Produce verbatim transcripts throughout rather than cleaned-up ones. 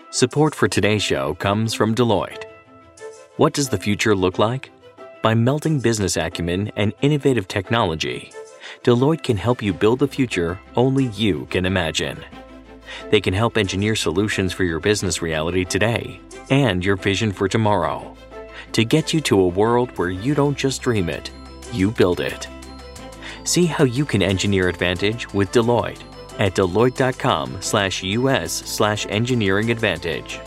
Support for today's show comes from Deloitte. What does the future look like? By melding business acumen and innovative technology, Deloitte can help you build the future only you can imagine. They can help engineer solutions for your business reality today and your vision for tomorrow to get you to a world where you don't just dream it, you build it. See how you can engineer advantage with Deloitte at Deloitte.com slash US slash engineering advantage.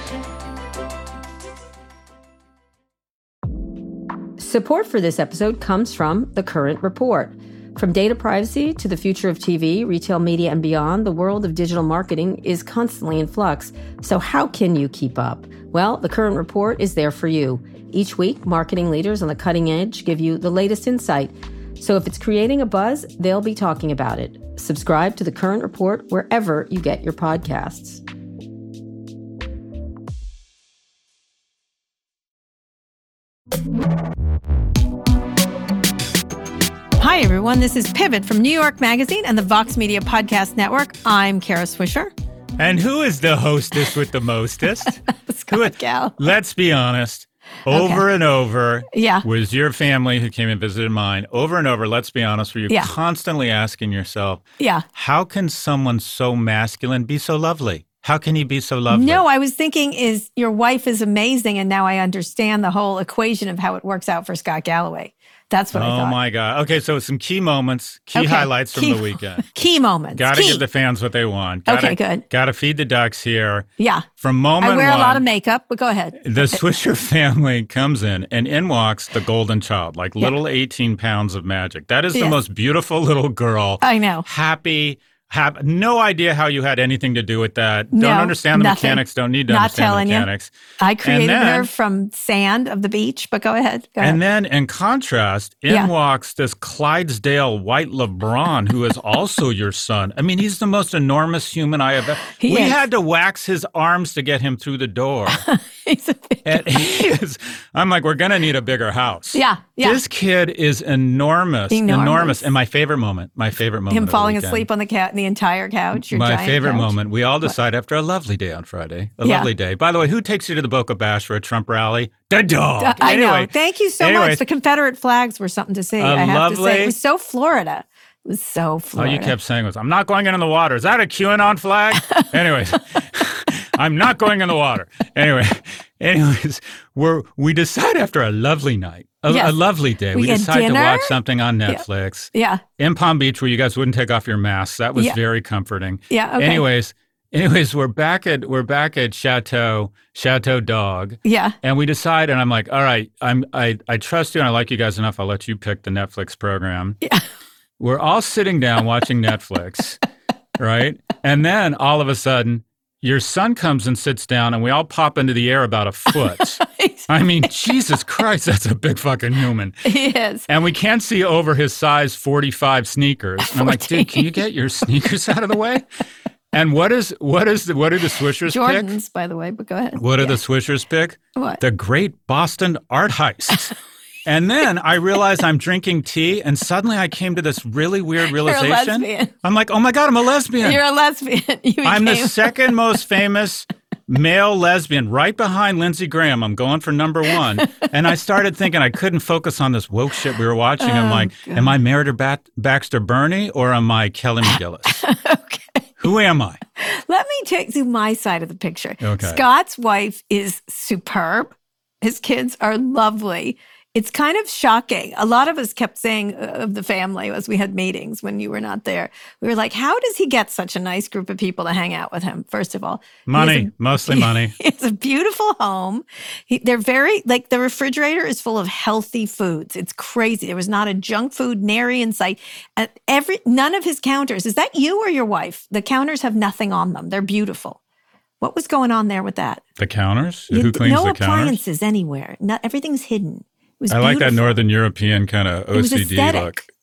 Support for this episode comes from The Current Report. From data privacy to the future of T V, retail media, and beyond, the world of digital marketing is constantly in flux. So how can you keep up? Well, The Current Report is there for you. Each week, marketing leaders on the cutting edge give you the latest insight. So if it's creating a buzz, they'll be talking about it. Subscribe to The Current Report wherever you get your podcasts. Hi, everyone. This is Pivot from New York Magazine and the Vox Media Podcast Network. I'm Kara Swisher. And who is the hostess with the mostest? Scott Gal. Let's be honest. Over Okay. and over Yeah. was your family who came and visited mine. Over and over, let's be honest, were you Yeah. constantly asking yourself, Yeah. how can someone so masculine be so lovely? How can he be so lovely? No, I was thinking is your wife is amazing, and now I understand the whole equation of how it works out for Scott Galloway. That's what I Oh thought. my God. Okay, so some key moments, key Okay. highlights from Key- the weekend. Key moments. Got to Key. give the fans what they want. Gotta, Okay, good. Got to feed the ducks here. Yeah. From moment I wear one, a lot of makeup, but go ahead. the Swisher family comes in, and in walks the golden child, like Yeah. little eighteen pounds of magic. That is the Yes. most beautiful little girl. I know. Happy, have no idea how you had anything to do with that. Don't No, understand the nothing. mechanics, don't need to Not understand the telling you. mechanics. I created then- her from sand of the beach, but go ahead. Go ahead. And then in contrast, in Yeah. walks this Clydesdale white LeBron, who is also your son. I mean, he's the most enormous human I have ever. He we is. had to wax his arms to get him through the door. He's a big And he is, I'm like, we're going to need a bigger house. Yeah, yeah. This kid is enormous, Enormous. enormous. And my favorite moment, my favorite moment. Him of the falling weekend, asleep on the cat, the entire couch. Your my giant favorite couch. moment. We all decide after a lovely day on Friday, a Yeah. lovely day. By the way, who takes you to the Boca Bash for a Trump rally? The dog. Uh, I Anyway, know. Thank you so anyways, much. The Confederate flags were something to see. A I have to say, lovely- it was so Florida. It was so All Florida. you kept saying was, I'm not going into the water. Is that a QAnon flag? Anyways, I'm not going in the water. Anyway, anyways, we're, we decide after a lovely night, a, Yes. a lovely day, We we, get decide dinner. to watch something on Netflix Yeah, in Palm Beach where you guys wouldn't take off your masks. That was Yeah. very comforting. yeah. Okay. Anyways, anyways, we're back at we're back at Chateau Chateau Dog. Yeah. And we decide, and I'm like, all right, I'm I I trust you and I like you guys enough. I'll let you pick the Netflix program. Yeah. We're all sitting down watching Netflix, right? And then all of a sudden, your son comes and sits down, and we all pop into the air about a foot. I mean, Jesus Christ, that's a big fucking human. He is. And we can't see over his size forty-five sneakers. And I'm like, dude, can you get your sneakers out of the way? And what is what is the, what do the Swishers pick? Jordans, by the way, but go ahead. What do Yeah. the Swishers pick? What? The Great Boston Art Heist. And then I realized I'm drinking tea, and suddenly I came to this really weird realization. lesbian. I'm like, oh my God, I'm a lesbian. You're a lesbian. You I'm the became- second most famous male lesbian, right behind Lindsey Graham. I'm going for number one. And I started thinking I couldn't focus on this woke shit we were watching. I'm Oh, like, God. am I Meredith Bat- Baxter Burney or am I Kelly McGillis? Okay. Who am I? Let me take you my side of the picture. Okay. Scott's wife is superb. His kids are lovely. It's kind of shocking. A lot of us kept saying uh, of the family as we had meetings when you were not there. We were like, how does he get such a nice group of people to hang out with him? First of all, He has Money, a- mostly money. It's a beautiful home. He, they're very, like, the refrigerator is full of healthy foods. It's crazy. There was not a junk food nary in sight. And every, none of his counters, is that you or your wife? The counters have nothing on them. They're beautiful. What was going on there with that? The counters? You- Who cleans no the counters? appliances anywhere. Not, everything's hidden. It was I like that beautiful. Northern European kind of It was O C D aesthetic. look.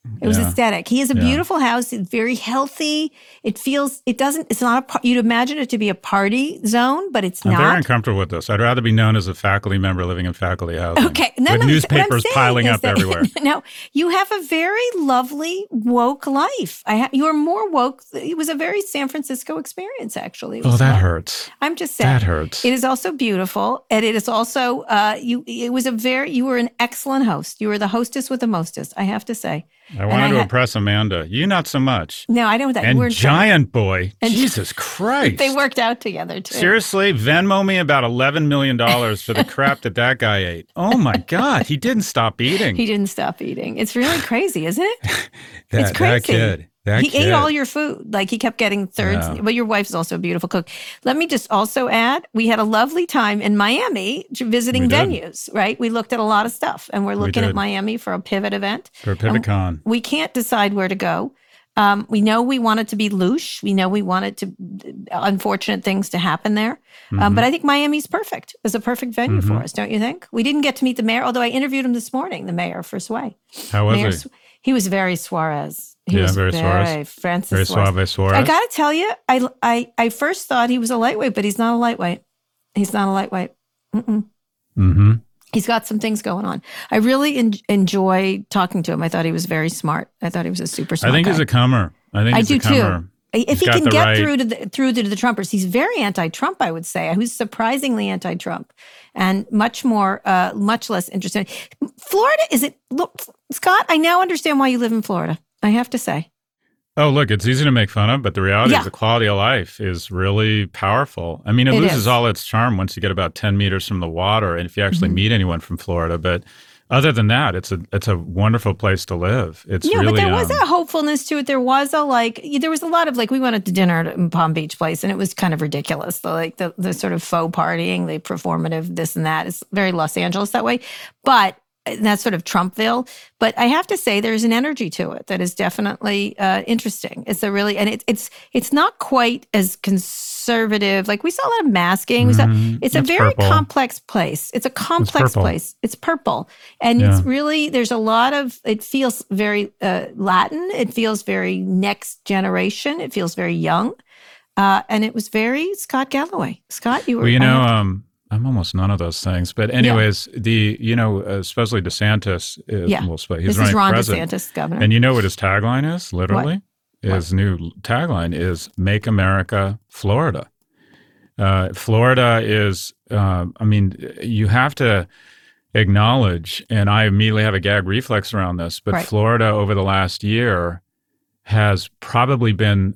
It was Yeah. aesthetic. He has a Yeah. beautiful house. It's very healthy. It feels, it doesn't, it's not a, par- you'd imagine it to be a party zone, but it's I'm not. very uncomfortable with this. I'd rather be known as a faculty member living in faculty housing. Okay. No, with no, newspapers what I'm saying piling is up that- everywhere. No, you have a very lovely woke life. I ha- you are more woke. It was a very San Francisco experience, actually. It Oh, was that fun. hurts. I'm just saying. That hurts. It is also beautiful, and it is also uh, you. It was a very. You were an excellent host. You were the hostess with the mostest. I have to say. I wanted I to had- impress Amanda. You not so much. No, I don't. That And we're Giant Boy. And- Jesus Christ. They worked out together too. Seriously, Venmo me about eleven million dollars for the crap that that guy ate. Oh my God, he didn't stop eating. He didn't stop eating. It's really crazy, isn't it? that, it's crazy. That kid. That he kid. ate all your food. Like he kept getting thirds. Yeah. But your wife's also a beautiful cook. Let me just also add, we had a lovely time in Miami visiting We did. venues, right? We looked at a lot of stuff and we're looking at did. Miami for a pivot event. For PivotCon. We can't decide where to go. Um, we know we want it to be louche. We know we wanted to unfortunate things to happen there. Um, Mm-hmm. but I think Miami's perfect. It's a perfect venue for us, don't you think? We didn't get to meet the mayor, although I interviewed him this morning, the mayor for Sway. How was Mayor he? Su- he was very Suarez. He Yeah, was very Suarez. Francis Very Suarez. suave Suarez. I got to tell you, I, I, I first thought he was a lightweight, but he's not a lightweight. He's not a lightweight. Mm-mm. Mm-hmm. He's got some things going on. I really en- enjoy talking to him. I thought he was very smart. I thought he was a super I smart think guy. he's a comer. I think I he's do a comer. too. If He's he got can the get right- through to the through to the Trumpers, he's very anti-Trump. I would say who's surprisingly anti-Trump and much more, uh, much less interested. Florida is it? Look, Scott, I now understand why you live in Florida. I have to say. Oh, look, it's easy to make fun of, but the reality Yeah. is the quality of life is really powerful. I mean, it, It loses is. all its charm once you get about ten meters from the water and if you actually Mm-hmm. meet anyone from Florida. But other than that, it's a it's a wonderful place to live. It's Yeah, really but there was um, a hopefulness to it. There was a like, there was a lot of like, we went out to dinner at Palm Beach Place, and it was kind of ridiculous. The like the the sort of faux partying, the performative, this and that. It's very Los Angeles that way, but that's sort of Trumpville. But I have to say, there's an energy to it that is definitely uh, interesting. It's a really, and it's it's it's not quite as conservative. Like we saw a lot of masking. We saw, Mhm. it's a It's very purple. complex place. It's a complex purple. place. It's purple. And Yeah. it's really, there's a lot of, it feels very uh, Latin. It feels very next generation. It feels very young. Uh, and it was very Scott Galloway. Scott, you were. Well, you I know, have to- um, I'm almost none of those things. But anyways, the you know, especially DeSantis is Yeah. well, he's this running is Ron for president. DeSantis, governor. And you know what his tagline is? Literally, What? his new tagline is "Make America Florida." Uh, Florida is, uh, I mean, you have to acknowledge, and I immediately have a gag reflex around this, but Right. Florida over the last year has probably been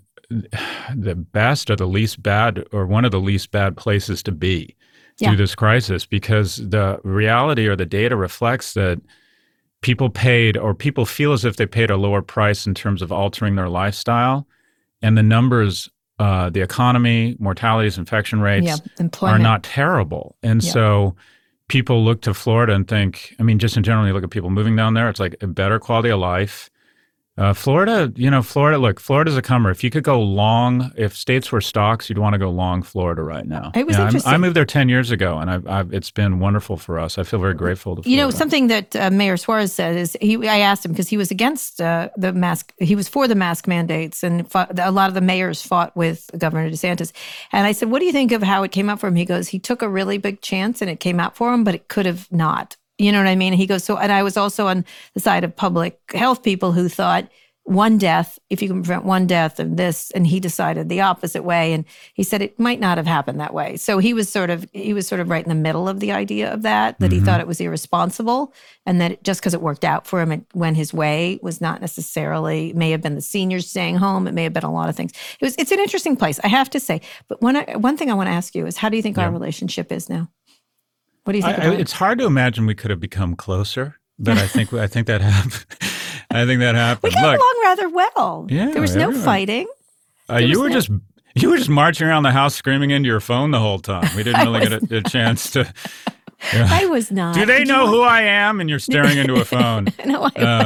the best or the least bad or one of the least bad places to be Yeah. through this crisis, because the reality or the data reflects that people paid or people feel as if they paid a lower price in terms of altering their lifestyle. And the numbers, uh, the economy, mortalities, infection rates yeah, are employment. not terrible. And Yeah. so people look to Florida and think, I mean, just in general, you look at people moving down there, it's like a better quality of life. Uh, Florida, you know, Florida, look, Florida's a comer. If you could go long, if states were stocks, you'd want to go long Florida right now. It was Yeah, I'm- interesting. I moved there ten years ago, and I've, I've, it's been wonderful for us. I feel very grateful to Florida. You know, something that uh, Mayor Suarez said is he. I asked him because he was against uh, the mask. He was for the mask mandates, and fought, a lot of the mayors fought with Governor DeSantis. And I said, "What do you think of how it came out for him?" He goes, "He took a really big chance, and it came out for him, but it could have not." You know what I mean? He goes, "So," and I was also on the side of public health people who thought, one death, if you can prevent one death of this, and he decided the opposite way. And he said it might not have happened that way. So he was sort of, he was sort of right in the middle of the idea of that, that Mm-hmm. he thought it was irresponsible. And that it, just because it worked out for him, it went his way was not necessarily, it may have been the seniors staying home. It may have been a lot of things. It was, it's an interesting place, I have to say. But one, one thing I want to ask you is, how do you think Yeah. our relationship is now? What do you I, think I, about it? it's hard to imagine we could have become closer, but I think I think that happened. I think that happened. We got Look, along rather well. Yeah, there was no everyone- fighting. uh, there you was were no- just you were just marching around the house screaming into your phone the whole time. We didn't really get a, a chance to. I was not. Do they Did you know want- who I am? And you're staring into a phone. No, I Um, was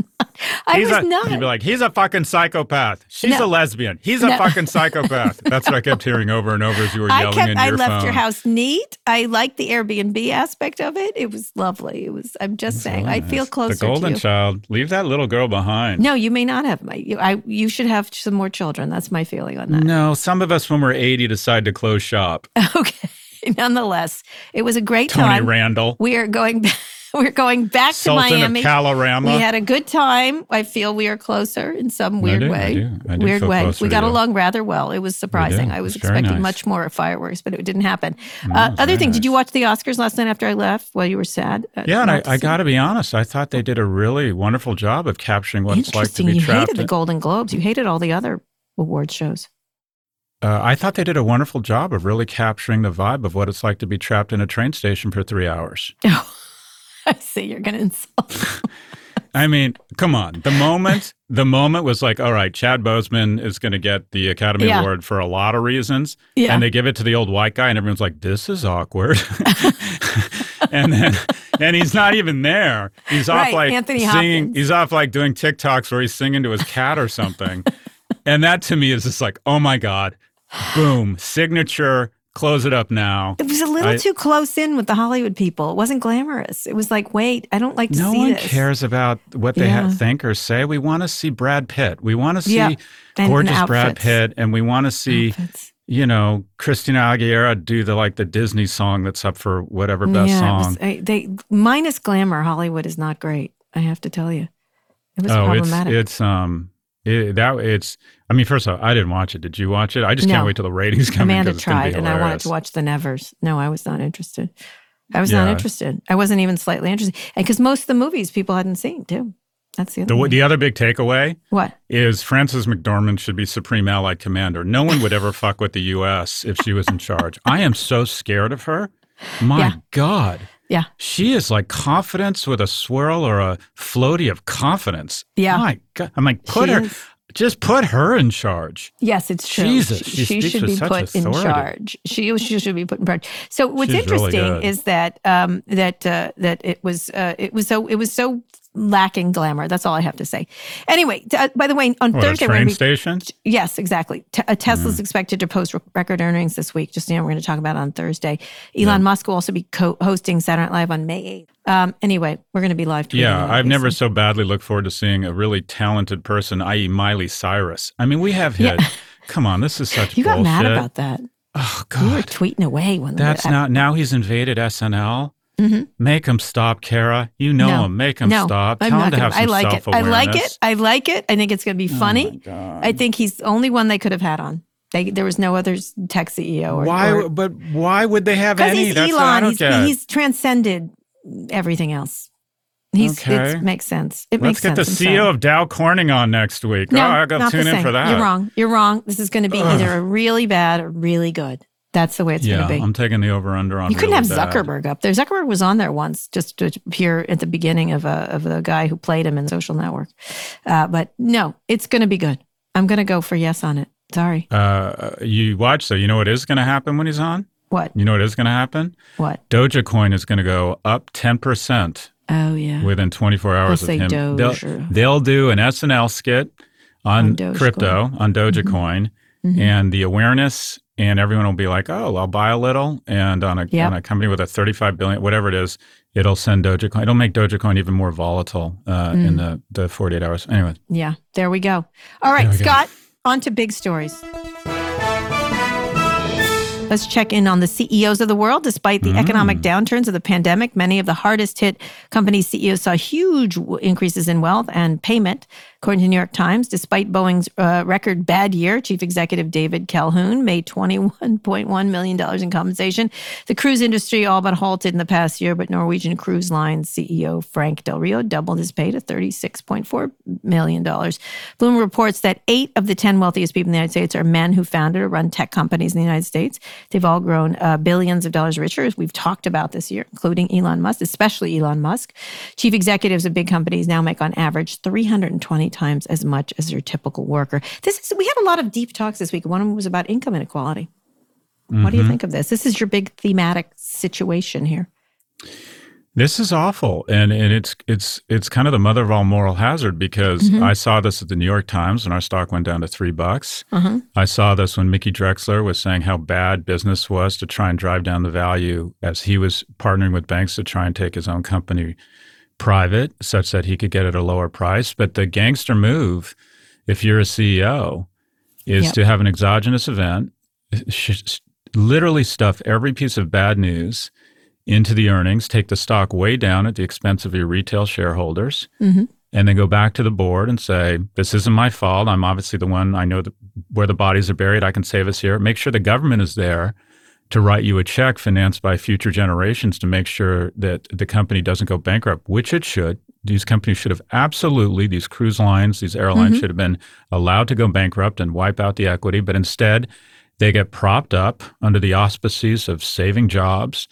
I he's was a, not. You'd be like, he's a fucking psychopath. She's No. a lesbian. He's a No. fucking psychopath. That's what I kept hearing over and over as you were I yelling kept. into I your left phone. your house neat. I liked the Airbnb aspect of it. It was lovely. It was. I'm just saying. I feel closer The golden to you. child. Leave that little girl behind. No, you may not have. My, you, I. You should have some more children. That's my feeling on that. No, some of us when we're eighty decide to close shop. Okay. Nonetheless, it was a great Tony time. Randall. We are going. Back, we're going back Sultan to Miami. of Calorama. We had a good time. I feel we are closer in some weird I do, way. I do. I do weird feel way. closer We to got you. along rather well. It was surprising. I was It's very expecting nice. much more fireworks, but it didn't happen. No, uh, it's other very thing, did nice. you watch the Oscars last night after I left while you were sad? Uh, Yeah, and I, not to I see- got to be honest. I thought they did a really wonderful job of capturing what it's like to Interesting. be You trapped. hated the in- Golden Globes. You hated all the other award shows. Uh, I thought they did a wonderful job of really capturing the vibe of what it's like to be trapped in a train station for three hours. Oh, I see. You're going to insult. I mean, come on. The moment, the moment was like, all right, Chad Boseman is going to get the Academy Yeah. Award for a lot of reasons, Yeah. and they give it to the old white guy, and everyone's like, this is awkward. and then, and he's not even there. He's off Right, like Anthony singing. Hopkins. He's off like doing TikToks where he's singing to his cat or something. And that to me is just like, oh my God, boom, signature. Close it up now. It was a little I- too close in with the Hollywood people. It wasn't glamorous. It was like, wait, I don't like to No see one this. cares about what they Yeah. ha- think or say. We want to see Brad Pitt. We want to see Yeah. And- and gorgeous Brad outfits. Pitt, and we want to see, Outfits. you know, Christina Aguilera do the like the Disney song that's up for whatever best yeah, song. It was, I, they minus glamour. Hollywood is not great. I have to tell you, it was oh, it's problematic. it's um it, that it's. I mean, first of all, I didn't watch it. Did you watch it? I just No. can't wait till the ratings come in. Amanda 'cause it's gonna be tried, and I wanted hilarious. to watch the Nevers. No, I was not interested. I was Yeah. not interested. I wasn't even slightly interested, and because most of the movies people hadn't seen too. That's the other. The, thing. the other big takeaway What? is Frances McDormand should be Supreme Allied Commander. No one would ever fuck with the U S if she was in charge. I am so scared of her. My Yeah. God. Yeah. She is like confidence with a swirl or a floaty of confidence. Yeah. My God. I'm like, put She her, is. just put her in charge. Yes, it's true. Jesus, she, she she speaks should with be such put in authority. charge. She, she should be put in charge. So what's She's really interesting good. is that um, that uh, that it was uh, it was so it was so lacking glamour. That's all I have to say. Anyway, t- uh, by the way, on What, a Thursday we're train gonna be, station? yes, exactly. T- uh, Tesla's Mm. expected to post re- record earnings this week. Just you know, we're going to talk about it on Thursday. Elon Musk will also be co- hosting Saturday Night Live on May eighth. Um, anyway, we're going to be live tweeting. Yeah, it, I've never obviously. so badly looked forward to seeing a really talented person, that is. Miley Cyrus. I mean, we have hit. Yeah. Come on, this is such You got bullshit. mad about that. Oh, You were God. tweeting away when That's I- not, now he's invaded S N L. Mhm. Make him stop, Kara. You know No. him. Make him no, stop. I'm Tell not him to gonna, have some I like it. I self-awareness. like it. I like it. I think it's going to be funny. Oh, my God. I think he's the only one they could have had on. They, there was no other tech C E O. Or, Why? or- But why would they have Because any? he's That's what I Elon. don't He's, get. he's transcended everything else. He's Okay. it makes sense. It Let's makes get sense. the I'm C E O sorry. of Dow Corning on next week. No, oh, I got not to the tune in same. for that. You're wrong. You're wrong. This is going to be Ugh. either a really bad or really good. That's the way it's Yeah, going to be. I'm taking the over under on. You couldn't really have bad. Zuckerberg up there. Zuckerberg was on there once, just to appear at the beginning of a of the guy who played him in Social Network. Uh, but no, it's going to be good. I'm going to go for yes on it. Sorry. Uh, you watch, so you know what is going to happen when he's on? What? You know what is going to happen? What? Dogecoin is going to go up ten percent Oh yeah. within twenty-four hours They'll of say him. Doge They'll, or- they'll do an S N L skit on, On Dogecoin. crypto, on Dogecoin, Mhm. and the awareness, and everyone will be like, oh, I'll buy a little. And on a, Yep. on a company with a thirty-five billion, whatever it is, it'll send Dogecoin. It'll make Dogecoin even more volatile uh, Mm. in the, the forty-eight hours. Anyway. Yeah. There we go. All right, There we go. Scott. On to big stories. Let's check in on the C E Os of the world. Despite the Mm. economic downturns of the pandemic, many of the hardest hit companies' C E Os saw huge w- increases in wealth and payment. According to New York Times, despite Boeing's uh, record bad year, Chief Executive David Calhoun made twenty-one point one million dollars in compensation. The cruise industry all but halted in the past year, but Norwegian Cruise Line C E O Frank Del Rio doubled his pay to thirty-six point four million dollars. Bloomberg reports that eight of the ten wealthiest people in the United States are men who founded or run tech companies in the United States. They've all grown uh, billions of dollars richer, as we've talked about this year, including Elon Musk, especially Elon Musk. Chief executives of big companies now make on average three hundred twenty times as much as their typical worker. This is, we had a lot of deep talks this week. One of them was about income inequality. What do you think of this? This is your big thematic situation here. This is awful, and and it's it's it's kind of the mother of all moral hazard because mm-hmm. I saw this at the New York Times when our stock went down to three bucks. Uh-huh. I saw this when Mickey Drexler was saying how bad business was to try and drive down the value as he was partnering with banks to try and take his own company private, such that he could get it at a lower price. But the gangster move, if you're a C E O, is yep. to have an exogenous event, sh- literally stuff every piece of bad news into the earnings, take the stock way down at the expense of your retail shareholders, mm-hmm. and then go back to the board and say, this isn't my fault. I'm obviously the one, I know the, where the bodies are buried. I can save us here. Make sure the government is there to write you a check financed by future generations to make sure that the company doesn't go bankrupt, which it should. These companies should have absolutely, these cruise lines, these airlines mm-hmm. should have been allowed to go bankrupt and wipe out the equity. But instead, they get propped up under the auspices of saving jobs,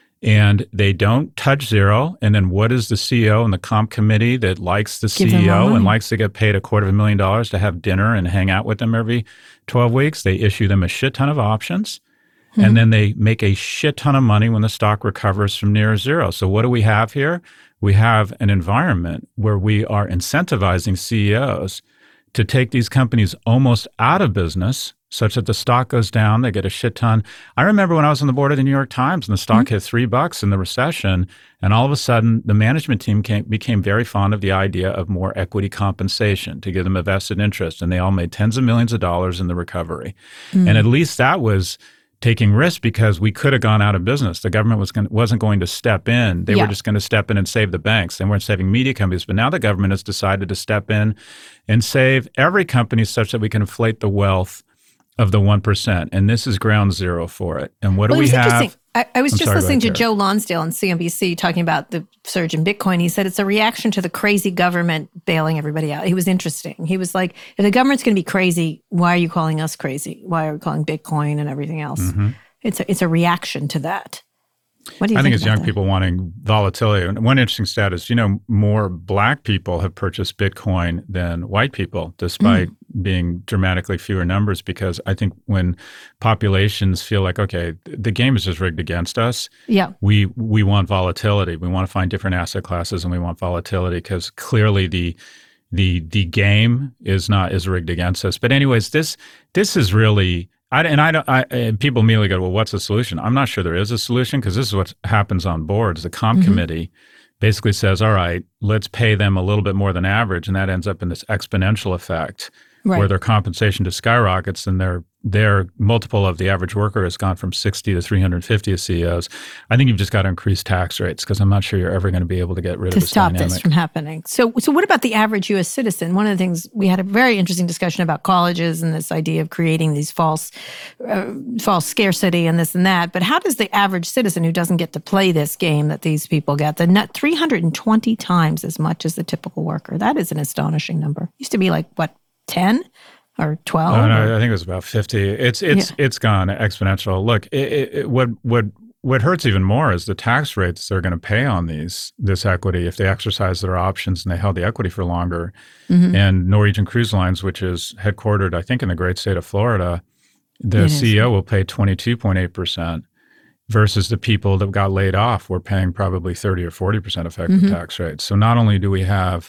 and they don't touch zero. And then what is the C E O and the comp committee that likes the Give C E O and likes to get paid a quarter of a million dollars to have dinner and hang out with them every twelve weeks? They issue them a shit ton of options. Mm-hmm. And then they make a shit ton of money when the stock recovers from near zero. So what do we have here? We have an environment where we are incentivizing C E Os to take these companies almost out of business, such that the stock goes down, they get a shit ton. I remember when I was on the board of the New York Times and the stock mm-hmm. hit three bucks in the recession, and all of a sudden the management team came, became very fond of the idea of more equity compensation to give them a vested interest, and they all made tens of millions of dollars in the recovery. Mm-hmm. And at least that was taking risks because we could have gone out of business. The government was going, wasn't going to step in. They yeah. were just going to step in and save the banks. They weren't saving media companies. But now the government has decided to step in and save every company such that we can inflate the wealth of the one percent. And this is ground zero for it. And what well, do we have? I, I was I'm just sorry, listening to right Joe Lonsdale on C N B C talking about the surge in Bitcoin. He said it's a reaction to the crazy government bailing everybody out. He was interesting. He was like, if the government's going to be crazy, why are you calling us crazy? Why are we calling Bitcoin and everything else? Mm-hmm. It's a, it's a reaction to that. What do you I think, think it's young that? people wanting volatility. And one interesting stat is, you know, more black people have purchased Bitcoin than white people, despite mm. being dramatically fewer numbers, because I think when populations feel like, okay, the game is just rigged against us, yeah. we we want volatility. We want to find different asset classes, and we want volatility because clearly the the the game is not is rigged against us. But anyways, this this is really. I, and I don't. I, and people immediately go, "Well, what's the solution?" I'm not sure there is a solution because this is what happens on boards. The comp mm-hmm. committee basically says, "All right, let's pay them a little bit more than average," and that ends up in this exponential effect right. where their compensation just skyrockets, and their their multiple of the average worker has gone from sixty to three hundred fifty as C E Os. I think you've just got to increase tax rates because I'm not sure you're ever going to be able to get rid to of this stop dynamic. this from happening. So, so what about the average U S citizen? One of the things we had a very interesting discussion about colleges and this idea of creating these false, uh, false scarcity and this and that. But how does the average citizen who doesn't get to play this game that these people get, the net three hundred twenty times as much as the typical worker? That is an astonishing number. Used to be like what ten? Or twelve? Oh, no, or? I think it was about fifty. It's it's yeah. it's gone exponential. Look, it, it, what what what hurts even more is the tax rates they're going to pay on these this equity if they exercise their options and they held the equity for longer. Mm-hmm. And Norwegian Cruise Lines, which is headquartered, I think, in the great state of Florida, the it C E O is. will pay twenty-two point eight percent versus the people that got laid off were paying probably thirty or forty percent effective mm-hmm. tax rates. So not only do we have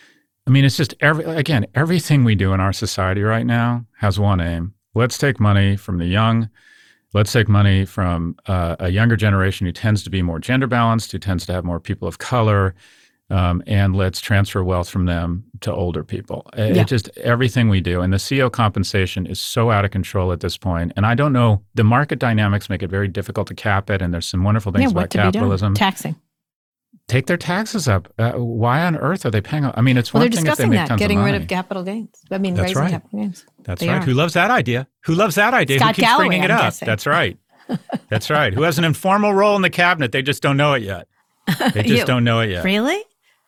I mean, it's just, every again, everything we do in our society right now has one aim. Let's take money from the young. Let's take money from uh, a younger generation who tends to be more gender balanced, who tends to have more people of color, um, and let's transfer wealth from them to older people. It, yeah. it just, everything we do. And the C E O compensation is so out of control at this point. And I don't know, the market dynamics make it very difficult to cap it. And there's some wonderful things yeah, about capitalism. Taxing. Take their taxes up. Uh, why on earth are they paying? I mean, it's well, one they're thing if they discussing make that, tons getting of money. rid of capital gains. I mean, That's raising right. capital gains. That's they right. Are. Who loves that idea? Who loves that idea? Scott Who keeps Galloway, bringing it I'm up? guessing. That's right. That's right. Who has an informal role in the cabinet? They just don't know it yet. They just don't know it yet. Really?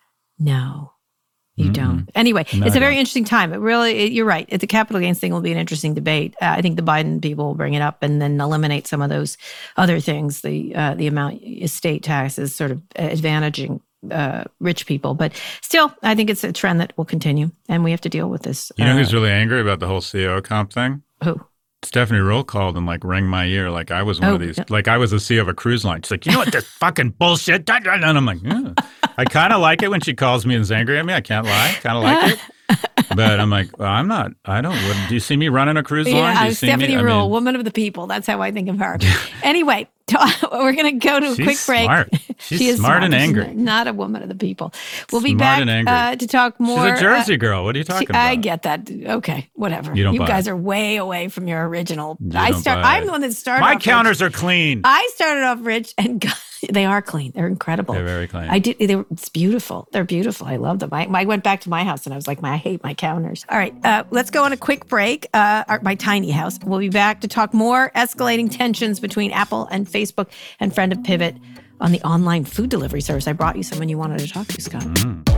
No. You Mm-mm. don't. Anyway, no, it's a very don't. interesting time. It really, it, you're right. It, the capital gains thing will be an interesting debate. Uh, I think the Biden people will bring it up and then eliminate some of those other things. The uh, the amount estate tax is sort of advantaging uh, rich people, but still, I think it's a trend that will continue, and we have to deal with this. You know uh, who's really angry about the whole C E O comp thing? Who? Stephanie Roll called and like rang my ear like I was one Oh, of these, yeah. like I was the C E O of a cruise line. She's like, you know what this fucking bullshit? And I'm like, yeah. I kind of like it when she calls me and is angry at me. I can't lie. Kind of like it. But I'm like, well, I'm not, I don't, what, do you see me running a cruise line? Yeah, Do you I'm see Stephanie me? I Rule, mean, woman of the people. That's how I think of her. Anyway, we're going to go to a She's quick break. smart. She's she is smart and She's angry. Not a woman of the people. We'll be Smart back and angry. uh, to talk more. She's a Jersey uh, girl. What are you talking she- about? I get that. Okay, whatever. You don't buy guys it. are way away from your original. You I don't start. buy I'm it. the one that started. My off counters rich. are clean. I started off rich, and God, they are clean. They're incredible. They're very clean. I did. They were, it's beautiful. They're beautiful. I love them. I, I went back to my house and I was like, I hate my counters. All right, uh, let's go on a quick break. Uh, our, my tiny house. We'll be back to talk more escalating tensions between Apple and Facebook and friend of Pivot on the online food delivery service. I brought you someone you wanted to talk to, Scott.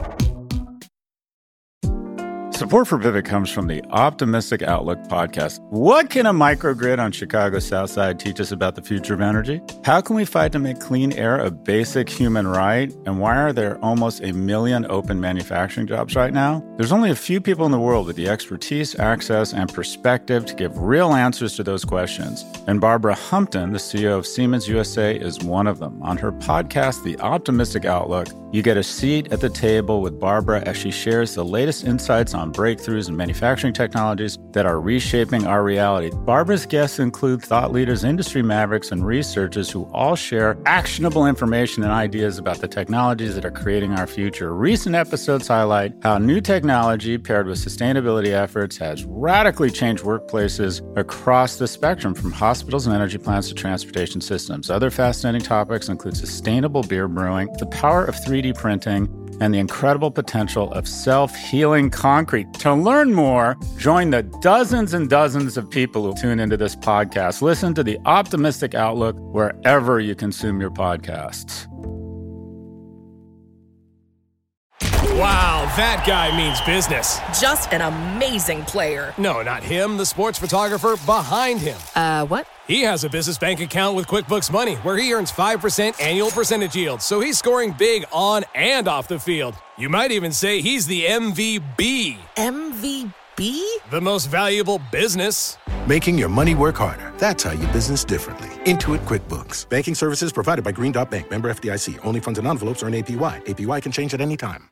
Support for Pivot comes from the Optimistic Outlook podcast. What can a microgrid on Chicago's South Side teach us about the future of energy? How can we fight to make clean air a basic human right? And why are there almost a million open manufacturing jobs right now? There's only a few people in the world with the expertise, access, and perspective to give real answers to those questions. And Barbara Humpton, the C E O of Siemens U S A, is one of them. On her podcast, The Optimistic Outlook, you get a seat at the table with Barbara as she shares the latest insights on breakthroughs in manufacturing technologies that are reshaping our reality. Barbara's guests include thought leaders, industry mavericks, and researchers who all share actionable information and ideas about the technologies that are creating our future. Recent episodes highlight how new technology paired with sustainability efforts has radically changed workplaces across the spectrum, from hospitals and energy plants to transportation systems. Other fascinating topics include sustainable beer brewing, the power of three D printing, and the incredible potential of self-healing concrete. To learn more, join the dozens and dozens of people who tune into this podcast. Listen to The Optimistic Outlook wherever you consume your podcasts. Wow, that guy means business. Just an amazing player. No, not him, the sports photographer behind him. Uh, what? He has a business bank account with QuickBooks Money where he earns five percent annual percentage yield, so he's scoring big on and off the field. You might even say he's the M V B. M V B? The most valuable business. Making your money work harder. That's how you business differently. Intuit QuickBooks. Banking services provided by Green Dot Bank. Member F D I C. Only funds and envelopes earn A P Y. A P Y can change at any time.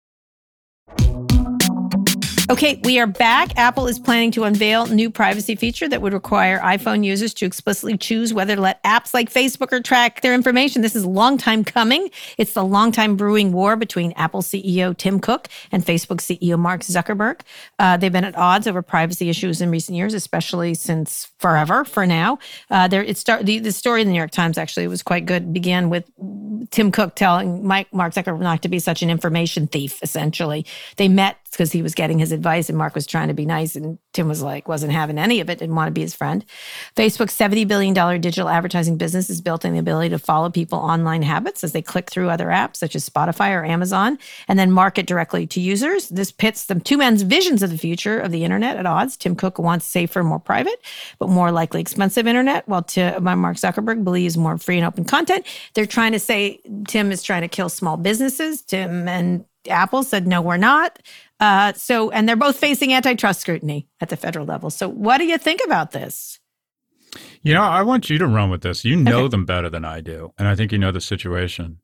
Okay, we are back. Apple is planning to unveil new privacy feature that would require iPhone users to explicitly choose whether to let apps like Facebook or track their information. This is a long time coming. It's the long time brewing war between Apple C E O Tim Cook and Facebook C E O Mark Zuckerberg. Uh, they've been at odds over privacy issues in recent years, especially since forever, for now. Uh, there, it start, the, the story in the New York Times, actually, was quite good. It began with Tim Cook telling Mike, Mark Zuckerberg not to be such an information thief, essentially. They met because he was getting his advice and Mark was trying to be nice and Tim was like, wasn't having any of it, didn't want to be his friend. Facebook's seventy billion dollars digital advertising business is built on the ability to follow people online habits as they click through other apps such as Spotify or Amazon and then market directly to users. This pits the two men's visions of the future of the internet at odds. Tim Cook wants safer, more private, but more likely expensive internet, while Tim, Mark Zuckerberg believes more free and open content. They're trying to say Tim is trying to kill small businesses. Tim and Apple said, no, we're not. Uh, so, and they're both facing antitrust scrutiny at the federal level. So what do you think about this? You know, I want you to run with this. You know Okay. them better than I do. And I think you know the situation.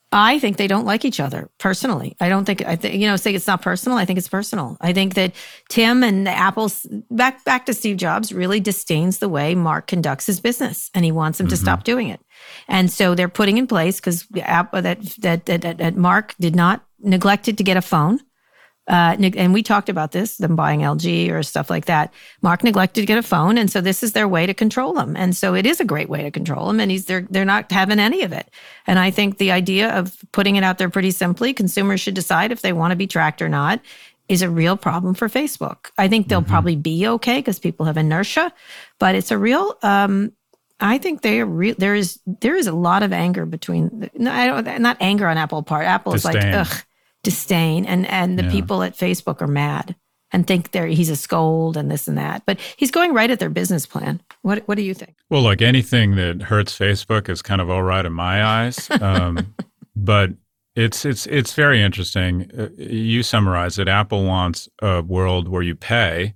I think they don't like each other personally. I don't think, I think, you know, say it's not personal. I think it's personal. I think that Tim and Apple's, back, back to Steve Jobs, really disdains the way Mark conducts his business and he wants him Mm-hmm. to stop doing it. And so they're putting in place, because that, that, that, that, that Mark did not, neglected to get a phone. Uh, and we talked about this, them buying L G or stuff like that. Mark neglected to get a phone, and so this is their way to control them. And so it is a great way to control them, and he's they're they're not having any of it. And I think the idea of putting it out there pretty simply, consumers should decide if they want to be tracked or not, is a real problem for Facebook. I think they'll mm-hmm. probably be okay because people have inertia, but it's a real. Um, I think they are real. There is there is a lot of anger between. No, I don't. Not anger on Apple part. Apple is Disdain. like ugh. disdain and and the Yeah. people at Facebook are mad and think they're he's a scold and this and that, but he's going right at their business plan. What what do you think? Well, look, anything that hurts Facebook is kind of all right in my eyes. Um, but it's it's it's very interesting. Uh, you summarize it. Apple wants a world where you pay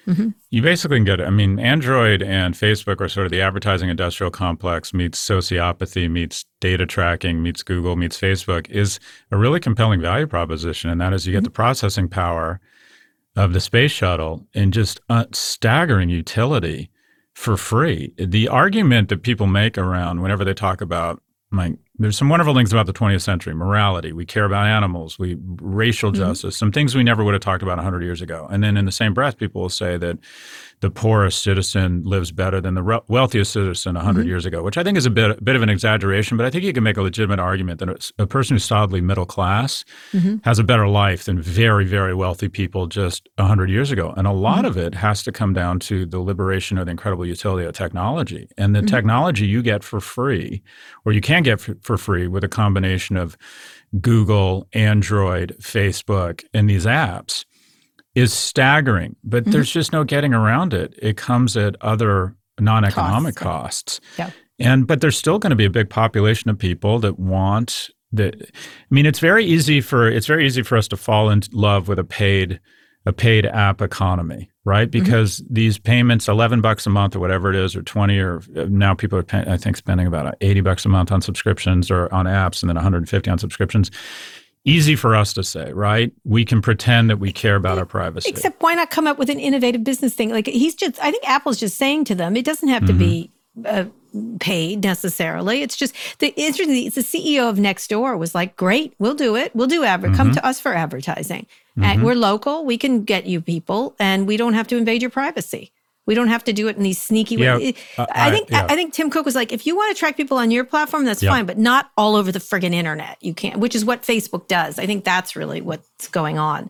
Mm-hmm. You basically can get it. I mean, Android and Facebook are sort of the advertising industrial complex meets sociopathy, meets data tracking, meets Google, meets Facebook is a really compelling value proposition. And that is you get mm-hmm. the processing power of the space shuttle and just uh, staggering utility for free. The argument that people make around whenever they talk about, like, there's some wonderful things about the twentieth century, morality. We care about animals, we racial mm-hmm. justice, some things we never would have talked about one hundred years ago. And then in the same breath, people will say that the poorest citizen lives better than the re- wealthiest citizen one hundred mm-hmm. years ago, which I think is a bit, a bit of an exaggeration, but I think you can make a legitimate argument that a person who's solidly middle class mm-hmm. has a better life than very, very wealthy people just one hundred years ago. And a lot mm-hmm. of it has to come down to the liberation of the incredible utility of technology. And the mm-hmm. technology you get for free, or you can get for, for free with a combination of Google, Android, Facebook, and these apps, is staggering, but mm-hmm. there's just no getting around it. It comes at other non-economic costs. costs. Yeah. And but there's still going to be a big population of people that want that. I mean, it's very easy for it's very easy for us to fall in love with a paid a paid app economy, right? Because mm-hmm. these payments, eleven bucks a month or whatever it is, or twenty, or now people are pay, I think spending about eighty bucks a month on subscriptions or on apps, and then one hundred fifty on subscriptions. Easy for us to say, right? We can pretend that we care about our privacy. Except why not come up with an innovative business thing? Like he's just, I think Apple's just saying to them, it doesn't have to mm-hmm. be uh, paid necessarily. It's just, the interesting, the C E O of Nextdoor was like, great, we'll do it. We'll do adver- mm-hmm. Come to us for advertising. Mm-hmm. And we're local. We can get you people and we don't have to invade your privacy. We don't have to do it in these sneaky yeah, ways. Uh, I think I, yeah. I think Tim Cook was like, if you want to track people on your platform, that's yeah. fine, but not all over the friggin' internet. You can't, which is what Facebook does. I think that's really what's going on.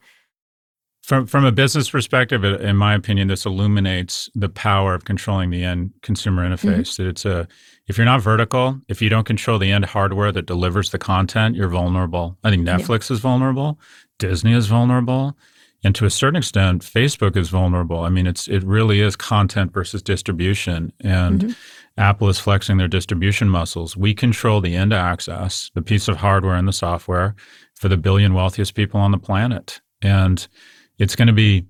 From from a business perspective, in my opinion, this illuminates the power of controlling the end consumer interface. Mm-hmm. It's a if you're not vertical, if you don't control the end hardware that delivers the content, you're vulnerable. I think Netflix yeah. is vulnerable, Disney is vulnerable. And to a certain extent, Facebook is vulnerable. I mean, it's it really is content versus distribution. And mm-hmm. Apple is flexing their distribution muscles. We control the end access, the piece of hardware and the software for the billion wealthiest people on the planet. And it's going to be,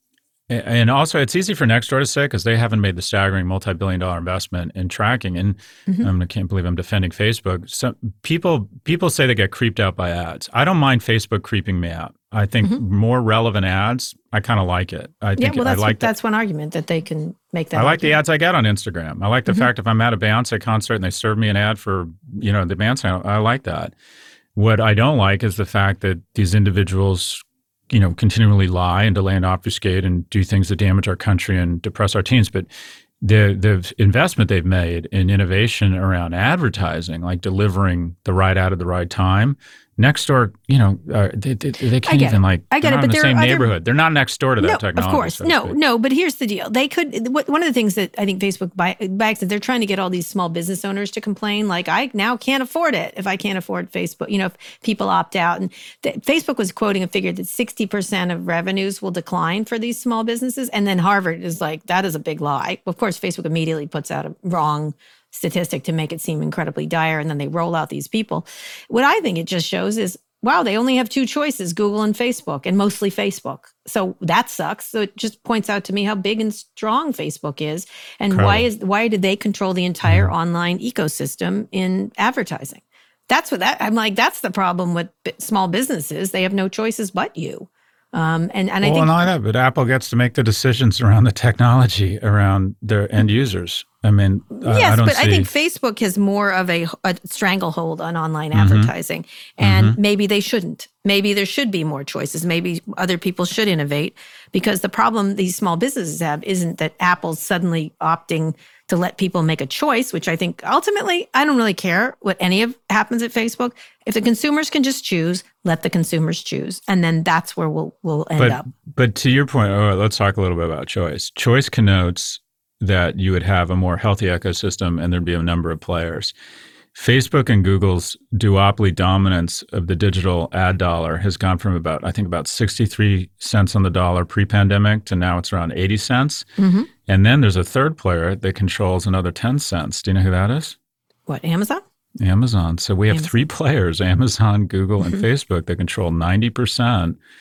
and also it's easy for Nextdoor to say because they haven't made the staggering multi-billion dollar investment in tracking. And mm-hmm. um, I can't believe I'm defending Facebook. So people people say they get creeped out by ads. I don't mind Facebook creeping me out. I think mm-hmm. more relevant ads, I kind of like it. I think yeah, well, that's, I like what, that's one argument that they can make that I like argument. the ads I get on Instagram. I like the mm-hmm. fact if I'm at a Beyonce concert and they serve me an ad for, you know, the Beyonce, I like that. What I don't like is the fact that these individuals, you know, continually lie and delay and obfuscate and do things that damage our country and depress our teens. But the the investment they've made in innovation around advertising, like delivering the right ad at the right time, Nextdoor, you know, uh, they, they, they can't even like, I get they're it, not in but the same other, neighborhood. They're not next door to that no, technology. Of course. So no, no. But here's the deal. They could, one of the things that I think Facebook backs is they're trying to get all these small business owners to complain. Like, I now can't afford it if I can't afford Facebook, you know, if people opt out. And the, Facebook was quoting a figure that sixty percent of revenues will decline for these small businesses. And then Harvard is like, that is a big lie. Of course, Facebook immediately puts out a wrong statistic to make it seem incredibly dire. And then they roll out these people. What I think it just shows is, wow, they only have two choices, Google and Facebook, and mostly Facebook. So that sucks. So it just points out to me how big and strong Facebook is, and Incredible. why is why did they control the entire mm-hmm. online ecosystem in advertising? That's what that I'm like. That's the problem with small businesses. They have no choices but you. Um, and and well, I think not that, but Apple gets to make the decisions around the technology around their end users. I mean, yes, I don't but see... I think Facebook has more of a, a stranglehold on online mm-hmm. advertising, and mm-hmm. maybe they shouldn't. Maybe there should be more choices. Maybe other people should innovate, because the problem these small businesses have isn't that Apple's suddenly opting to let people make a choice, which I think ultimately, I don't really care what any of happens at Facebook. If the consumers can just choose, let the consumers choose. And then that's where we'll we'll end but, up. But to your point, oh, let's talk a little bit about choice. Choice connotes that you would have a more healthy ecosystem and there'd be a number of players. Facebook and Google's duopoly dominance of the digital ad dollar has gone from about, I think, about sixty-three cents on the dollar pre-pandemic to now it's around eighty cents. Mm-hmm. And then there's a third player that controls another ten cents. Do you know who that is? What, Amazon? Amazon. So we have Amazon. three players, Amazon, Google, and mm-hmm. Facebook, that control ninety percent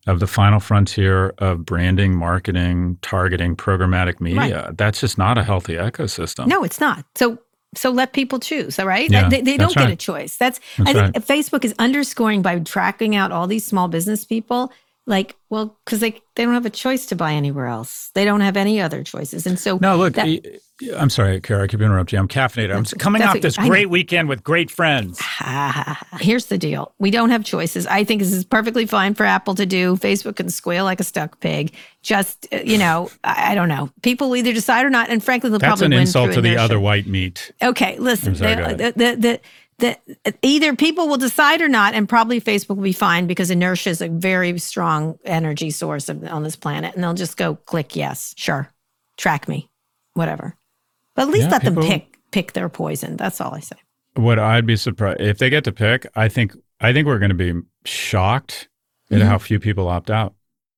of the final frontier of branding, marketing, targeting, programmatic media. Right. That's just not a healthy ecosystem. No, it's not. So so let people choose, all right? Yeah, they they don't right. get a choice. That's, that's I think right. Facebook is underscoring by tracking out all these small business people, like, well, because they, they don't have a choice to buy anywhere else. They don't have any other choices. And so No, look, that, I'm sorry, Kara, I keep interrupting you. I'm caffeinated. I'm coming off this great weekend with great friends. Here's the deal. We don't have choices. I think this is perfectly fine for Apple to do. Facebook can squeal like a stuck pig. Just, you know, I, I don't know. People will either decide or not. And frankly, they'll That's probably an win insult through to the inertia. other white meat. Okay, listen. Sorry, the, the, the, the, the, either people will decide or not, and probably Facebook will be fine because inertia is a very strong energy source of, on this planet. And they'll just go click yes, sure, track me, whatever. But at least Yeah, let people, them pick pick their poison. That's all I say. What I'd be surprised if they get to pick. I think I think we're going to be shocked Mm-hmm. at how few people opt out.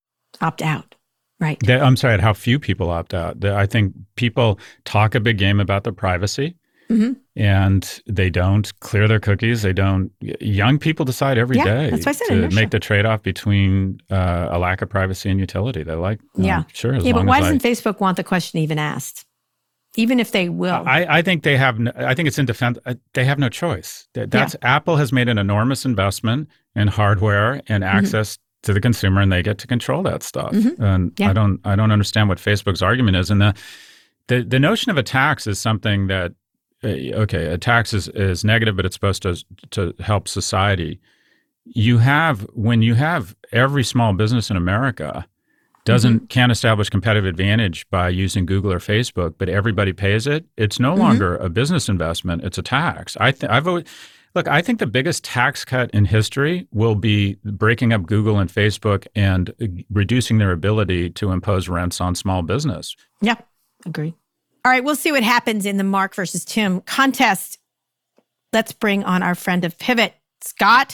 Opt out, right? They, I'm sorry, at how few people opt out. The, I think people talk a big game about their privacy, Mm-hmm. and they don't clear their cookies. They don't. Young people decide every Yeah, day that's why I said to inertia. make the trade-off between uh, a lack of privacy and utility. They like, Yeah, um, sure. As yeah, long but why as I, doesn't Facebook want the question even asked? Even if they will. I, I think they have. No, I think it's in defense. Uh, they have no choice. That, that's Yeah. Apple has made an enormous investment in hardware and access mm-hmm. to the consumer, and they get to control that stuff. Mm-hmm. And Yeah. I don't. I don't understand what Facebook's argument is. And the the the notion of a tax is something that uh, okay, a tax is is negative, but it's supposed to to help society. You have when you have every small business in America. Doesn't mm-hmm. can't establish competitive advantage by using Google or Facebook, but everybody pays it. It's no mm-hmm. longer a business investment; it's a tax. I th- I've always, look. I think the biggest tax cut in history will be breaking up Google and Facebook and reducing their ability to impose rents on small business. Yeah, agree. All right, we'll see what happens in the Mark versus Tim contest. Let's bring on our friend of Pivot, Scott.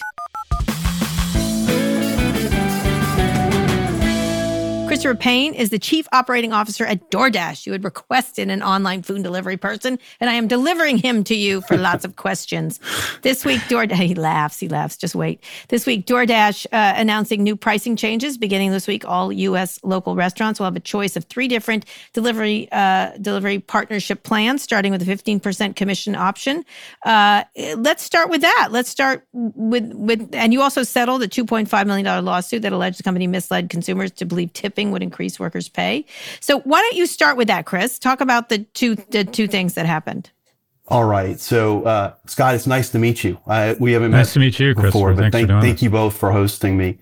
Christopher Payne is the Chief Operating Officer at DoorDash. You had requested an online food delivery person, and I am delivering him to you for lots of questions. This week, DoorDash, he laughs, he laughs, just wait. This week, DoorDash uh, announcing new pricing changes. Beginning this week, all U S local restaurants will have a choice of three different delivery uh, delivery partnership plans, starting with a fifteen percent commission option. Uh, let's start with that. Let's start with, with, and you also settled a two point five million dollars lawsuit that alleged the company misled consumers to believe tipping would increase workers' pay. So why don't you start with that, Chris? Talk about the two the two things that happened. All right. So, uh, Scott, it's nice to meet you. I, we haven't nice met to meet you, before, Christopher. but Thanks thank, for doing thank this. you both for hosting me.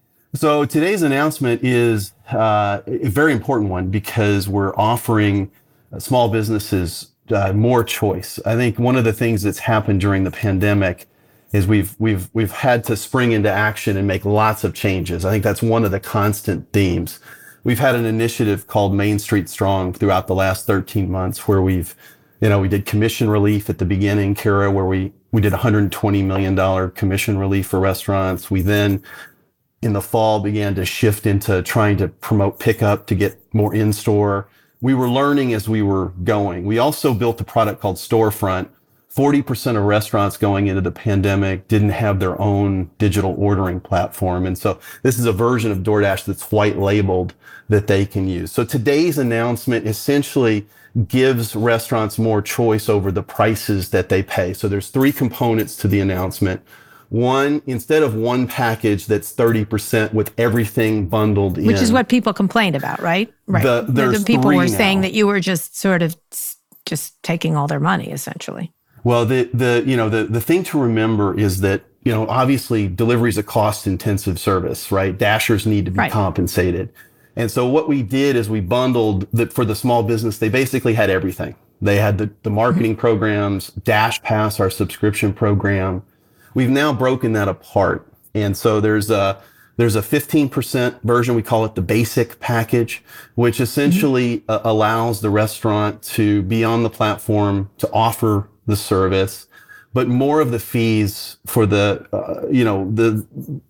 So today's announcement is uh, a very important one because we're offering small businesses uh, more choice. I think one of the things that's happened during the pandemic is we've we've we've had to spring into action and make lots of changes. I think that's one of the constant themes. We've had an initiative called Main Street Strong throughout the last thirteen months where we've, you know, we did commission relief at the beginning, Kara, where we, we did one hundred twenty million dollars commission relief for restaurants. We then, in the fall, began to shift into trying to promote pickup to get more in-store. We were learning as we were going. We also built a product called Storefront. forty percent of restaurants going into the pandemic didn't have their own digital ordering platform. And so this is a version of DoorDash that's white labeled that they can use. So today's announcement essentially gives restaurants more choice over the prices that they pay. So there's three components to the announcement. One, instead of one package that's thirty percent with everything bundled in. Which is what people complained about, right? Right. The, there's the people three were now. saying that you were just sort of just taking all their money, essentially. Well, the, the, you know, the, the thing to remember is that, you know, obviously delivery is a cost intensive service, right? Dashers need to be Right. compensated. And so what we did is we bundled that for the small business. They basically had everything. They had the, the marketing Mm-hmm. programs, Dash Pass, our subscription program. We've now broken that apart. And so there's a, there's a fifteen percent version. We call it the basic package, which essentially mm-hmm. uh, allows the restaurant to be on the platform to offer the service, but more of the fees for the, uh, you know, the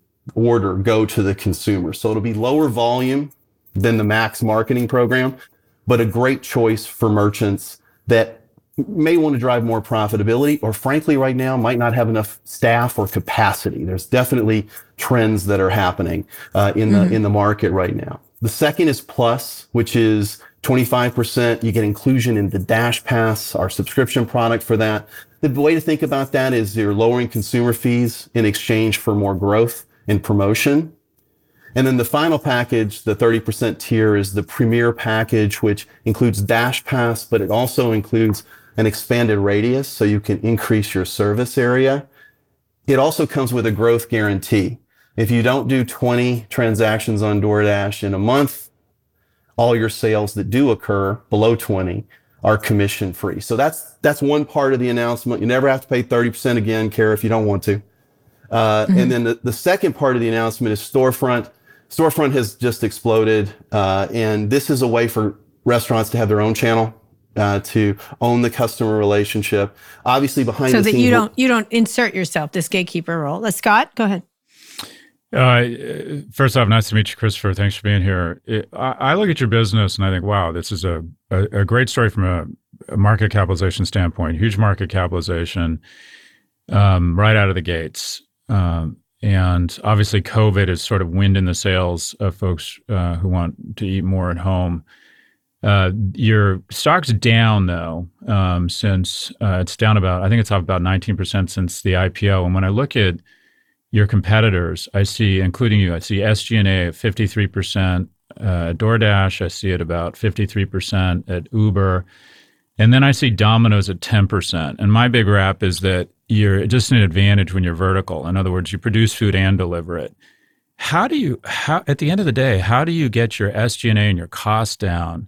order go to the consumer. So it'll be lower volume than the Max marketing program, but a great choice for merchants that may want to drive more profitability, or frankly, right now might not have enough staff or capacity. There's definitely trends that are happening uh, in the mm-hmm. in the market right now. The second is Plus, which is twenty-five percent. You get inclusion in the Dash Pass, our subscription product for that. The way to think about that is you're lowering consumer fees in exchange for more growth and promotion. And then the final package, the thirty percent tier, is the Premier package, which includes Dash Pass, but it also includes an expanded radius, so you can increase your service area. It also comes with a growth guarantee. If you don't do twenty transactions on DoorDash in a month, all your sales that do occur below twenty are commission free. So that's that's one part of the announcement. You never have to pay thirty percent again, Kara, if you don't want to. Uh, mm-hmm. And then the, the second part of the announcement is Storefront. Storefront has just exploded, uh, and this is a way for restaurants to have their own channel, uh, to own the customer relationship. Obviously, behind so the that scenes, you don't you don't insert yourself this gatekeeper role. Uh, Scott, go ahead. Uh, first off, nice to meet you, Christopher. Thanks for being here. It, I, I look at your business and I think, wow, this is a a, a great story from a, a market capitalization standpoint. Huge market capitalization, um, right out of the gates. Um, And obviously, COVID is sort of wind in the sails of folks uh, who want to eat more at home. Uh, your stock's down, though, um, since uh, it's down about, I think it's up about nineteen percent since the I P O. And when I look at your competitors, I see, including you, I see S G and A at fifty-three percent, uh, DoorDash, I see it about fifty-three percent at Uber. And then I see Domino's at ten percent. And my big rap is that you're just an advantage when you're vertical. In other words, you produce food and deliver it. How do you, how, at the end of the day, how do you get your S G and A and your costs down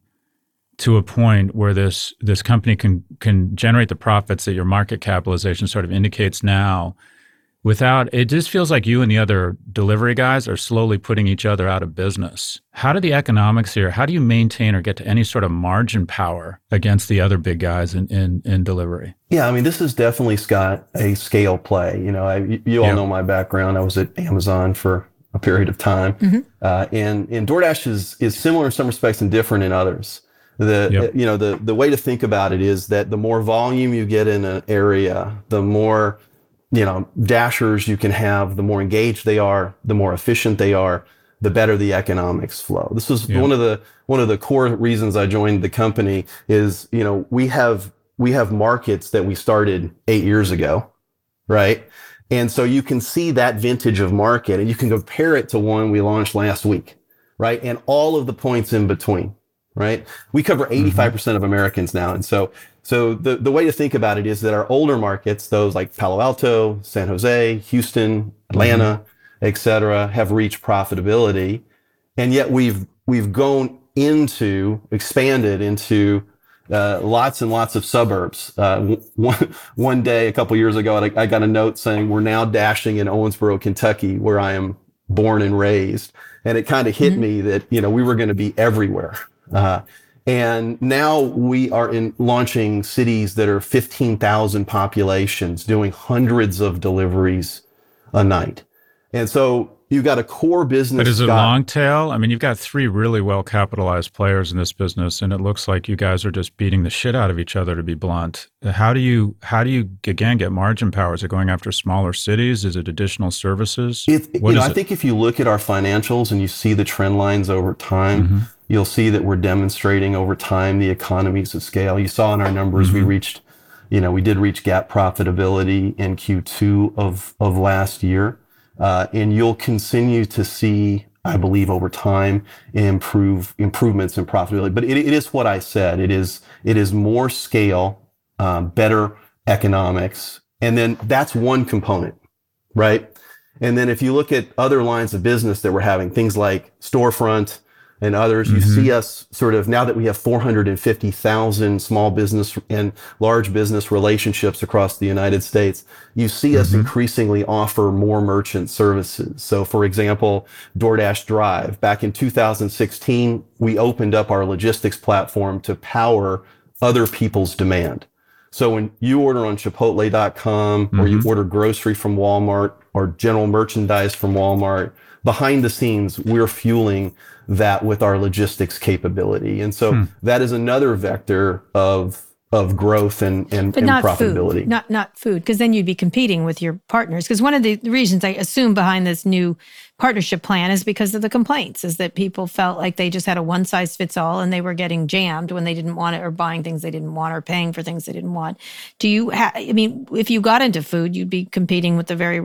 to a point where this this company can can generate the profits that your market capitalization sort of indicates now, without, it just feels like you and the other delivery guys are slowly putting each other out of business. How do the economics here, how do you maintain or get to any sort of margin power against the other big guys in, in, in delivery? Yeah, I mean, this is definitely, Scott, a scale play. You know, I, you all yeah. know my background. I was at Amazon for a period of time. Mm-hmm. Uh, and, and DoorDash is, is similar in some respects and different in others. The, yep. you know, the, the way to think about it is that the more volume you get in an area, the more, you know, dashers you can have, the more engaged they are, the more efficient they are, the better the economics flow. This was yeah. one of the one of the core reasons I joined the company is, you know, we have we have markets that we started eight years ago, right? And so you can see that vintage of market and you can compare it to one we launched last week, right? And all of the points in between, right? We cover eighty-five percent mm-hmm. of Americans now. And so So the, the way to think about it is that our older markets, those like Palo Alto, San Jose, Houston, Atlanta, mm-hmm. et cetera, have reached profitability. And yet we've, we've gone into, expanded into uh, lots and lots of suburbs. Uh, one, one day, a couple years ago, I, I got a note saying we're now dashing in Owensboro, Kentucky, where I am born and raised. And it kind of hit mm-hmm. me that, you know, we were going to be everywhere. Uh, And now we are in launching cities that are fifteen thousand populations, doing hundreds of deliveries a night. And so you've got a core business. But is it long tail? I mean, you've got three really well capitalized players in this business, and it looks like you guys are just beating the shit out of each other, to be blunt. How do you, how do you again get margin power? Is it going after smaller cities? Is it additional services? It, you know, I it? think if you look at our financials and you see the trend lines over time, mm-hmm. you'll see that we're demonstrating over time the economies of scale. You saw in our numbers, mm-hmm. we reached, you know, we did reach GAAP profitability in Q two of, of last year. Uh, and you'll continue to see, I believe, over time, improve improvements in profitability. But it, it is what I said. It is it is more scale, um, better economics, and then that's one component, right? And then if you look at other lines of business that we're having, things like Storefront and others, mm-hmm. you see us sort of, now that we have four hundred fifty thousand small business and large business relationships across the United States, you see mm-hmm. us increasingly offer more merchant services. So for example, DoorDash Drive, back in two thousand sixteen, we opened up our logistics platform to power other people's demand. So when you order on Chipotle dot com mm-hmm. or you order grocery from Walmart or general merchandise from Walmart, behind the scenes, we're fueling that with our logistics capability. And so hmm. that is another vector of of growth and, and, but and not profitability. Food. Not not food, because then you'd be competing with your partners. Because one of the reasons I assume behind this new partnership plan is because of the complaints, is that people felt like they just had a one size fits all and they were getting jammed when they didn't want it, or buying things they didn't want, or paying for things they didn't want. Do you ha- I mean, if you got into food, you'd be competing with the very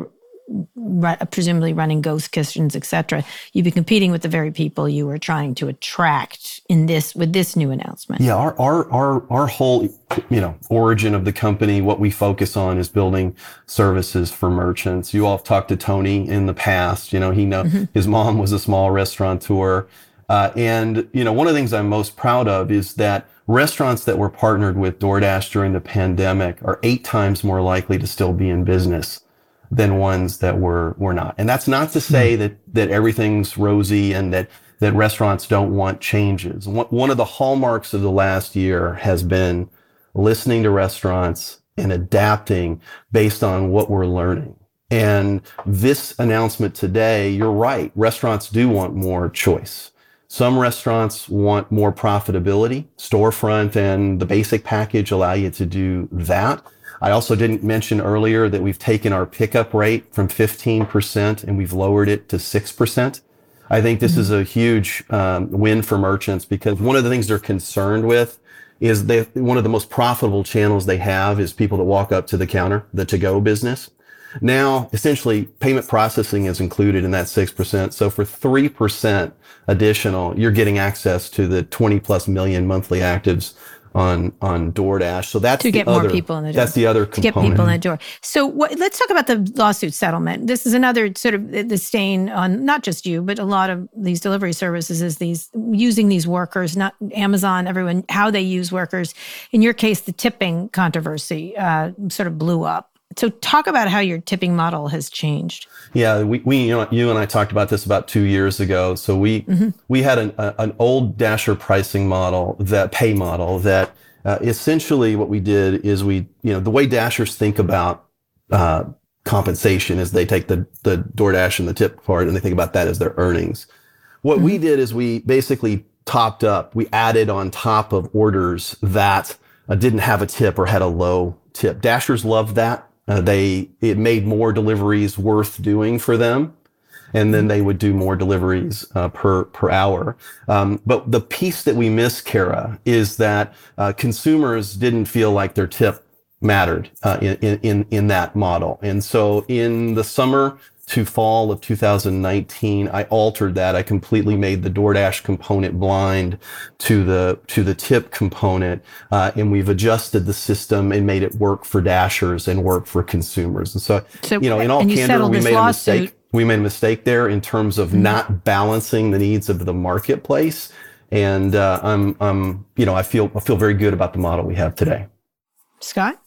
presumably running ghost kitchens, et cetera. You'd be competing with the very people you were trying to attract in this with this new announcement. Yeah, our our our our whole you know origin of the company, what we focus on is building services for merchants. You all have talked to Tony in the past. You know, he know mm-hmm. his mom was a small restaurateur, uh, and you know one of the things I'm most proud of is that restaurants that were partnered with DoorDash during the pandemic are eight times more likely to still be in business than ones that were were not. And that's not to say that that everything's rosy and that that restaurants don't want changes. One of the hallmarks of the last year has been listening to restaurants and adapting based on what we're learning. And this announcement today, you're right, restaurants do want more choice. Some restaurants want more profitability. Storefront and the basic package allow you to do that. I also didn't mention earlier that we've taken our pickup rate from fifteen percent and we've lowered it to six percent. I think this mm-hmm. is a huge um, win for merchants, because one of the things they're concerned with is they one of the most profitable channels they have is people that walk up to the counter, the to-go business. Now, essentially, payment processing is included in that six percent. So for three percent additional, you're getting access to the twenty plus million monthly actives on on DoorDash. So that's to get the more other, people in the door. That's the other to component. get people in the door. So what, let's talk about the lawsuit settlement. This is another sort of the stain on not just you, but a lot of these delivery services, is these using these workers, not Amazon, everyone, how they use workers. In your case, the tipping controversy uh, sort of blew up. So talk about how your tipping model has changed. Yeah, we, we you, know, you and I talked about this about two years ago. So we mm-hmm. we had an, a, an old Dasher pricing model, that pay model, that uh, essentially what we did is we, you know, the way Dashers think about uh, compensation is they take the, the DoorDash and the tip part and they think about that as their earnings. What mm-hmm. we did is we basically topped up, we added on top of orders that uh, didn't have a tip or had a low tip. Dashers loved that. Uh, they, it made more deliveries worth doing for them. And then they would do more deliveries uh, per, per hour. Um, but the piece that we miss, Kara, is that uh, consumers didn't feel like their tip mattered uh, in, in, in that model. And so in the summer to fall of two thousand nineteen, I altered that. I completely made the DoorDash component blind to the to the tip component, uh, and we've adjusted the system and made it work for Dashers and work for consumers. And so, so you know, in all candor, we made a mistake. We made a mistake there in terms of mm-hmm. not balancing the needs of the marketplace. And uh, I'm, I'm, you know, I feel I feel very good about the model we have today. Scott?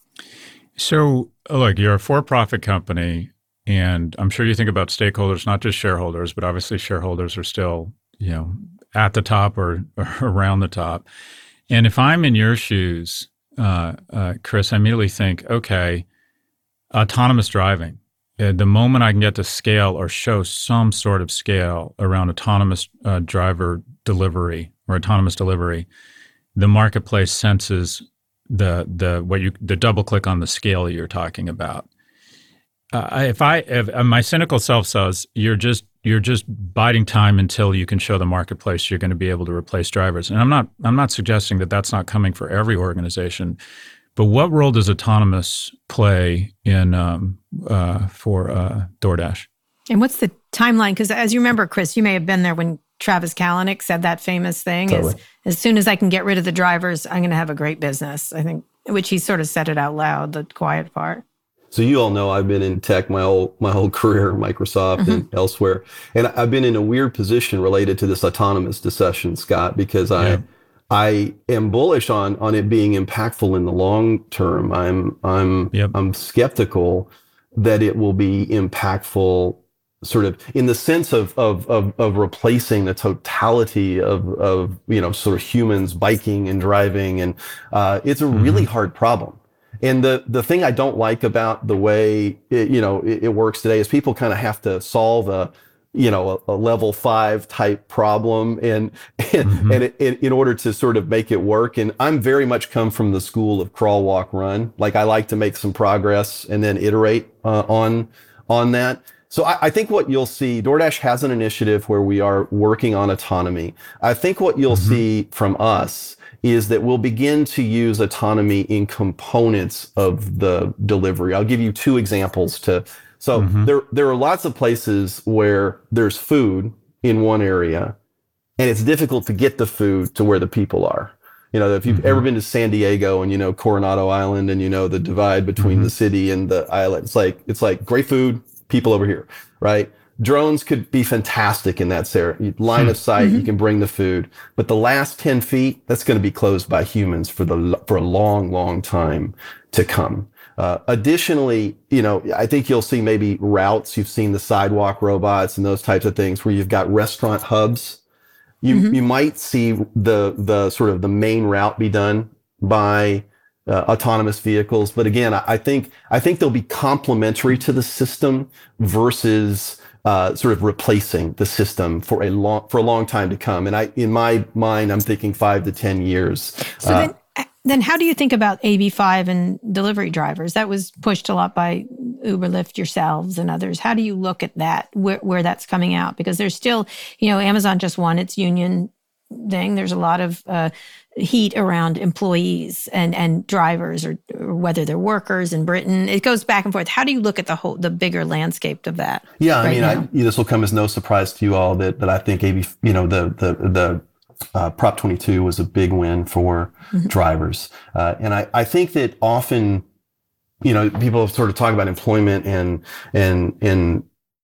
So, look, you're a for-profit company. And I'm sure you think about stakeholders, not just shareholders, but obviously shareholders are still, you know, at the top or, or around the top. And if I'm in your shoes, uh, uh, Chris, I immediately think, okay, autonomous driving. Uh, the moment I can get to scale or show some sort of scale around autonomous uh, driver delivery or autonomous delivery, the marketplace senses the the what you the double click on the scale you're talking about. Uh, if I, if uh, my cynical self says you're just you're just biding time until you can show the marketplace you're going to be able to replace drivers, and I'm not I'm not suggesting that that's not coming for every organization, but what role does autonomous play in um, uh, for uh, DoorDash? And what's the timeline? Because as you remember, Chris, you may have been there when Travis Kalanick said that famous thing: totally. is as soon as I can get rid of the drivers, I'm going to have a great business. I think, which he sort of said it out loud, the quiet part. So you all know I've been in tech my whole my whole career, Microsoft mm-hmm. and elsewhere, and I've been in a weird position related to this autonomous discussion, Scott, because I yeah. I am bullish on on it being impactful in the long term. I'm I'm yep. I'm skeptical that it will be impactful, sort of in the sense of of of, of replacing the totality of of you know sort of humans biking and driving, and uh, it's a mm-hmm. really hard problem. And the, the thing I don't like about the way it, you know, it, it works today is people kind of have to solve a, you know, a, a level five type problem, and and, mm-hmm. and it, it, in order to sort of make it work. And I'm very much come from the school of crawl, walk, run. Like I like to make some progress and then iterate uh, on on that. So I, I think what you'll see, DoorDash has an initiative where we are working on autonomy. I think what you'll mm-hmm. see from us is that we'll begin to use autonomy in components of the delivery. I'll give you two examples to. So mm-hmm. there, there are lots of places where there's food in one area and it's difficult to get the food to where the people are. You know, if you've mm-hmm. ever been to San Diego and you know Coronado Island and you know the divide between mm-hmm. the city and the island, it's like, it's like great food, people over here, right? Drones could be fantastic in that area. Line of sight, mm-hmm. you can bring the food, but the last ten feet, that's going to be closed by humans for the, for a long, long time to come. Uh, additionally, you know, I think you'll see maybe routes. You've seen the sidewalk robots and those types of things where you've got restaurant hubs. You, mm-hmm. you might see the, the sort of the main route be done by uh, autonomous vehicles. But again, I, I think, I think they'll be complementary to the system versus, uh, sort of replacing the system for a long, for a long time to come. And I, in my mind, I'm thinking five to ten years. So uh, then- Then how do you think about A B five and delivery drivers? That was pushed a lot by Uber, Lyft, yourselves, and others. How do you look at that, where, where that's coming out? Because there's still, you know, Amazon just won its union thing. There's a lot of uh, heat around employees and, and drivers, or, or whether they're workers in Britain. It goes back and forth. How do you look at the whole, the bigger landscape of that? Yeah, right I mean, I, this will come as no surprise to you all that, that I think A B, you know, the the the Uh, Prop twenty-two was a big win for mm-hmm. drivers. Uh, and I, I think that often, you know, people sort of talk about employment and, and, and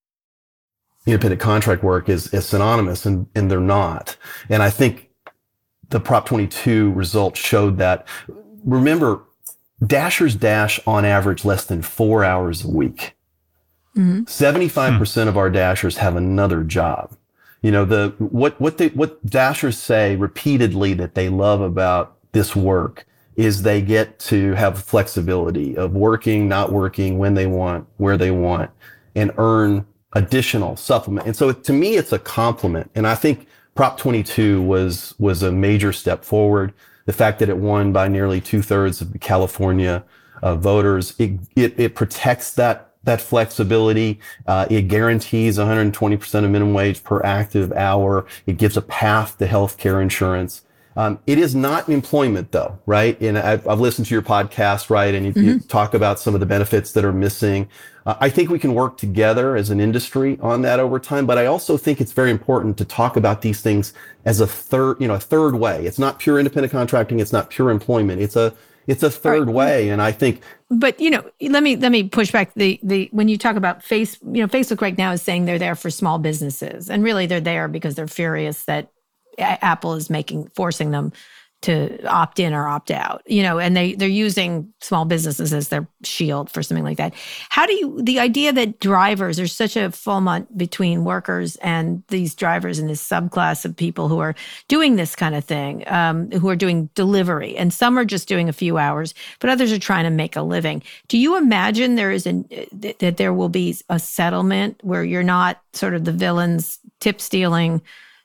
independent contract work is, is synonymous, and, and they're not. And I think the Prop twenty-two results showed that. Remember, Dashers dash on average less than four hours a week. Mm-hmm. seventy-five percent hmm. of our Dashers have another job. You know, the, what, what they, what Dashers say repeatedly that they love about this work is they get to have flexibility of working, not working, when they want, where they want, and earn additional supplement. And so to me, it's a compliment. And I think Prop twenty-two was, was a major step forward. The fact that it won by nearly two thirds of the California uh, voters, it, it, it protects that that flexibility. Uh, it guarantees one hundred twenty percent of minimum wage per active hour. It gives a path to healthcare insurance. Um, it is not employment though, right? And I've, I've listened to your podcast, right? And you, mm-hmm. you talk about some of the benefits that are missing. Uh, I think we can work together as an industry on that over time, but I also think it's very important to talk about these things as a third, you know, a third way. It's not pure independent contracting. It's not pure employment. It's a, It's a third right. way. And I think, but you know, let me, let me push back the, the, when you talk about face, you know, Facebook right now is saying they're there for small businesses, and really they're there because they're furious that Apple is making, forcing them to opt in or opt out, you know, and they, they're using small businesses as their shield for something like that. How do you, the idea that drivers, there's such a foment between workers and these drivers in this subclass of people who are doing this kind of thing, um, who are doing delivery, and some are just doing a few hours, but others are trying to make a living. Do you imagine there is an, that there will be a settlement where you're not sort of the villains, tip stealing,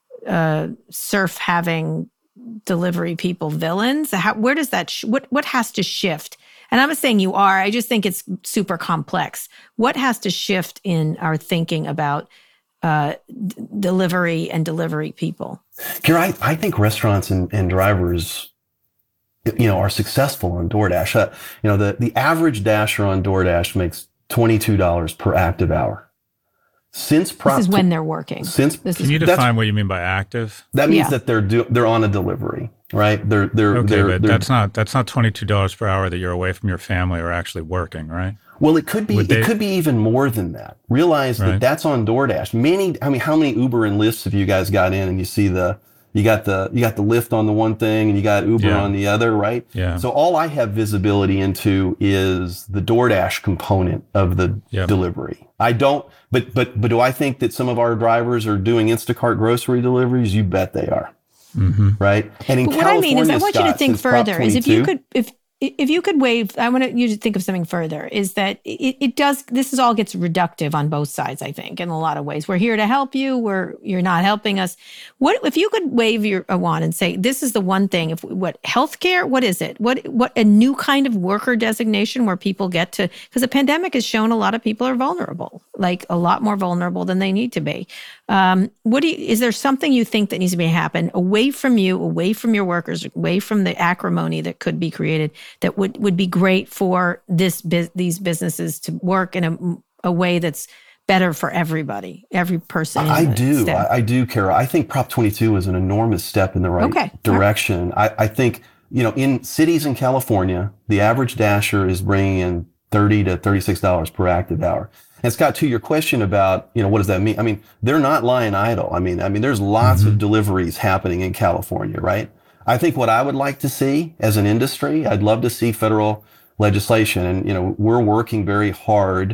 uh, surf having delivery people villains? How, where does that, sh- what, what has to shift? And I'm not saying you are, I just think it's super complex. What has to shift in our thinking about uh, d- delivery and delivery people? Kira, I, I think restaurants and, and drivers, you know, are successful on DoorDash. Uh, you know, the, the average Dasher on DoorDash makes twenty-two dollars per active hour. Since Prop this is when they're working. Since this can you define what you mean by active? That means yeah. that they're do, they're on a delivery, right? They're they're okay, they're, but they're, that's not that's not twenty-two dollars per hour that you're away from your family or actually working, right? Well, it could be Would it they, could be even more than that. Realize right. that that's on DoorDash. Many, I mean, how many Uber and Lyfts have you guys got in, and you see the you got the you got the Lyft on the one thing and you got Uber yeah. on the other, right? Yeah. So all I have visibility into is the DoorDash component of the yep. delivery. I don't, but but but do I think that some of our drivers are doing Instacart grocery deliveries? You bet they are. Mm-hmm. Right. And in but California, what I mean is, I want Scott, you to think further. Is if you could, if if you could waive, I want you to think of something further, is that it, it does, this is all gets reductive on both sides, I think, in a lot of ways. We're here to help you. We're, you're not helping us. What, if you could wave your a wand and say, this is the one thing, if what, healthcare, what is it? What, what, a new kind of worker designation where people get to, because the pandemic has shown a lot of people are vulnerable, like a lot more vulnerable than they need to be. Um, what do you, is there something you think that needs to be happen away from you, away from your workers, away from the acrimony that could be created, that would, would be great for this these businesses to work in a, a way that's better for everybody, every person? I do. I, I do, Kara. I think Prop twenty-two is an enormous step in the right okay. direction. Right. I, I think, you know, in cities in California, the average Dasher is bringing in thirty to thirty-six dollars per active hour. And Scott, to your question about, you know, what does that mean? I mean, they're not lying idle. I mean, I mean, there's lots mm-hmm. of deliveries happening in California, right? I think what I would like to see as an industry, I'd love to see federal legislation. And, you know, we're working very hard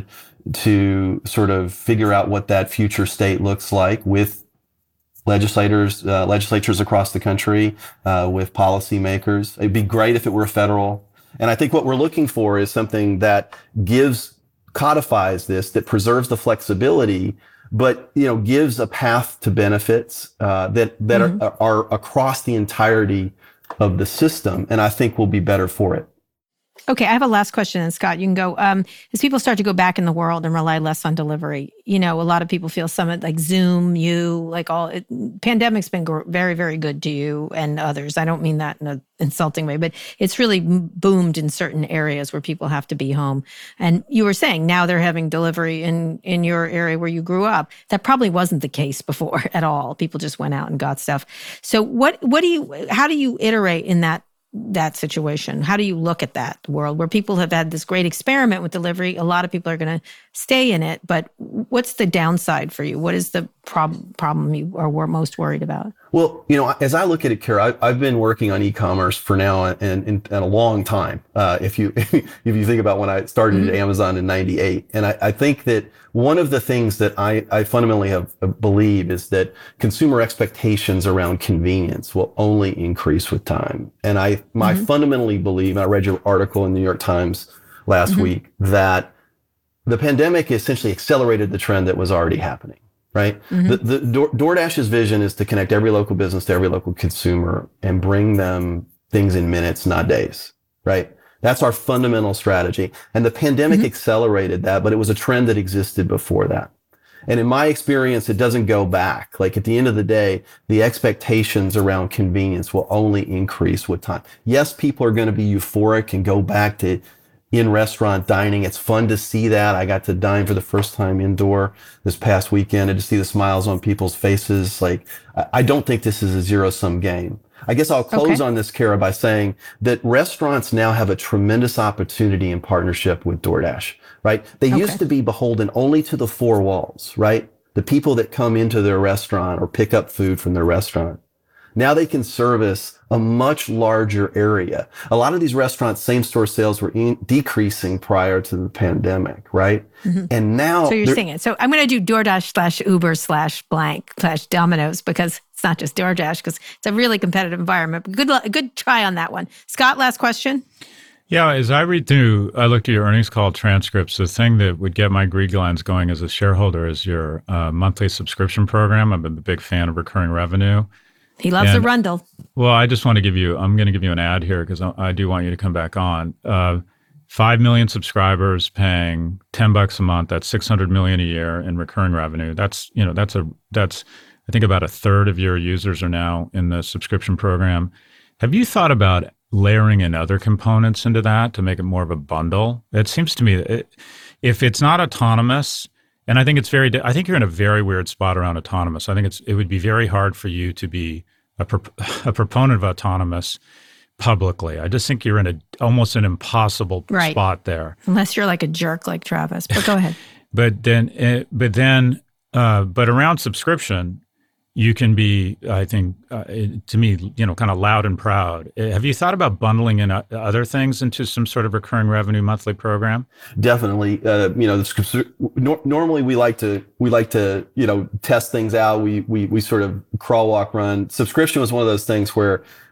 to sort of figure out what that future state looks like with legislators, uh, legislatures across the country, uh, with policymakers. It'd be great if it were federal. And I think what we're looking for is something that gives, codifies this, that preserves the flexibility, but, you know, gives a path to benefits, uh, that, that mm-hmm. are, are across the entirety of the system. And I think we'll be better for it. Okay, I have a last question, and Scott, you can go. Um, as people start to go back in the world and rely less on delivery, you know, a lot of people feel some like Zoom, you, like all, it, pandemic's been gr- very, very good to you and others. I don't mean that in an insulting way, but it's really boomed in certain areas where people have to be home. And you were saying now they're having delivery in, in your area where you grew up. That probably wasn't the case before at all. People just went out and got stuff. So what, what do you, how do you iterate in that that situation? How do you look at that world where people have had this great experiment with delivery? A lot of people are going to stay in it, but what's the downside for you? What is the prob- problem you are most worried about? Well, you know, as I look at it, Kara, I, I've been working on e-commerce for now and, and, and a long time. Uh, if you if you think about when I started mm-hmm. at Amazon in ninety-eight, and I, I think that one of the things that I, I fundamentally have uh, believe is that consumer expectations around convenience will only increase with time. And I, mm-hmm. I fundamentally believe, and I read your article in the New York Times last mm-hmm. week, that the pandemic essentially accelerated the trend that was already happening. Right? Mm-hmm. The, the Door, DoorDash's vision is to connect every local business to every local consumer and bring them things in minutes, not days. Right? That's our fundamental strategy. And the pandemic mm-hmm. accelerated that, but it was a trend that existed before that. And in my experience, it doesn't go back. Like at the end of the day, the expectations around convenience will only increase with time. Yes, people are going to be euphoric and go back to in-restaurant dining. It's fun to see that. I got to dine for the first time indoor this past weekend and to see the smiles on people's faces. Like, I don't think this is a zero-sum game. I guess I'll close okay. on this, Kara, by saying that restaurants now have a tremendous opportunity in partnership with DoorDash, right? They okay. used to be beholden only to the four walls, right? The people that come into their restaurant or pick up food from their restaurant. Now they can service a much larger area. A lot of these restaurants, same-store sales were in, decreasing prior to the pandemic, right? Mm-hmm. And now... So you're saying it. So I'm going to do DoorDash slash Uber slash blank slash Domino's because it's not just DoorDash because it's a really competitive environment. But good, good try on that one. Scott, last question. Yeah, as I read through, I looked at your earnings call transcripts. The thing that would get my greed glands going as a shareholder is your uh, monthly subscription program. I'm a big fan of recurring revenue. He loves and, a Rundle. Well, I just want to give you, I'm going to give you an ad here because I, I do want you to come back on. Uh, Five million subscribers paying ten bucks a month. That's six hundred million a year in recurring revenue. That's, you know, that's a, that's, I think about a third of your users are now in the subscription program. Have you thought about layering in other components into that to make it more of a bundle? It seems to me that it, if it's not autonomous, and I think it's very, I think you're in a very weird spot around autonomous. I think it's, it would be very hard for you to be a, pro, a proponent of autonomous publicly. I just think you're in a, almost an impossible right. spot there. Unless you're like a jerk like Travis, but go ahead. But then, uh, but then, uh, but around subscription, you can be, I think, uh, to me, you know, kind of loud and proud. Have you thought about bundling in other things into some sort of recurring revenue monthly program? Definitely. Uh, you know, the, normally we like to we like to you know test things out. We we we sort of crawl, walk, run. Subscription was one of those things where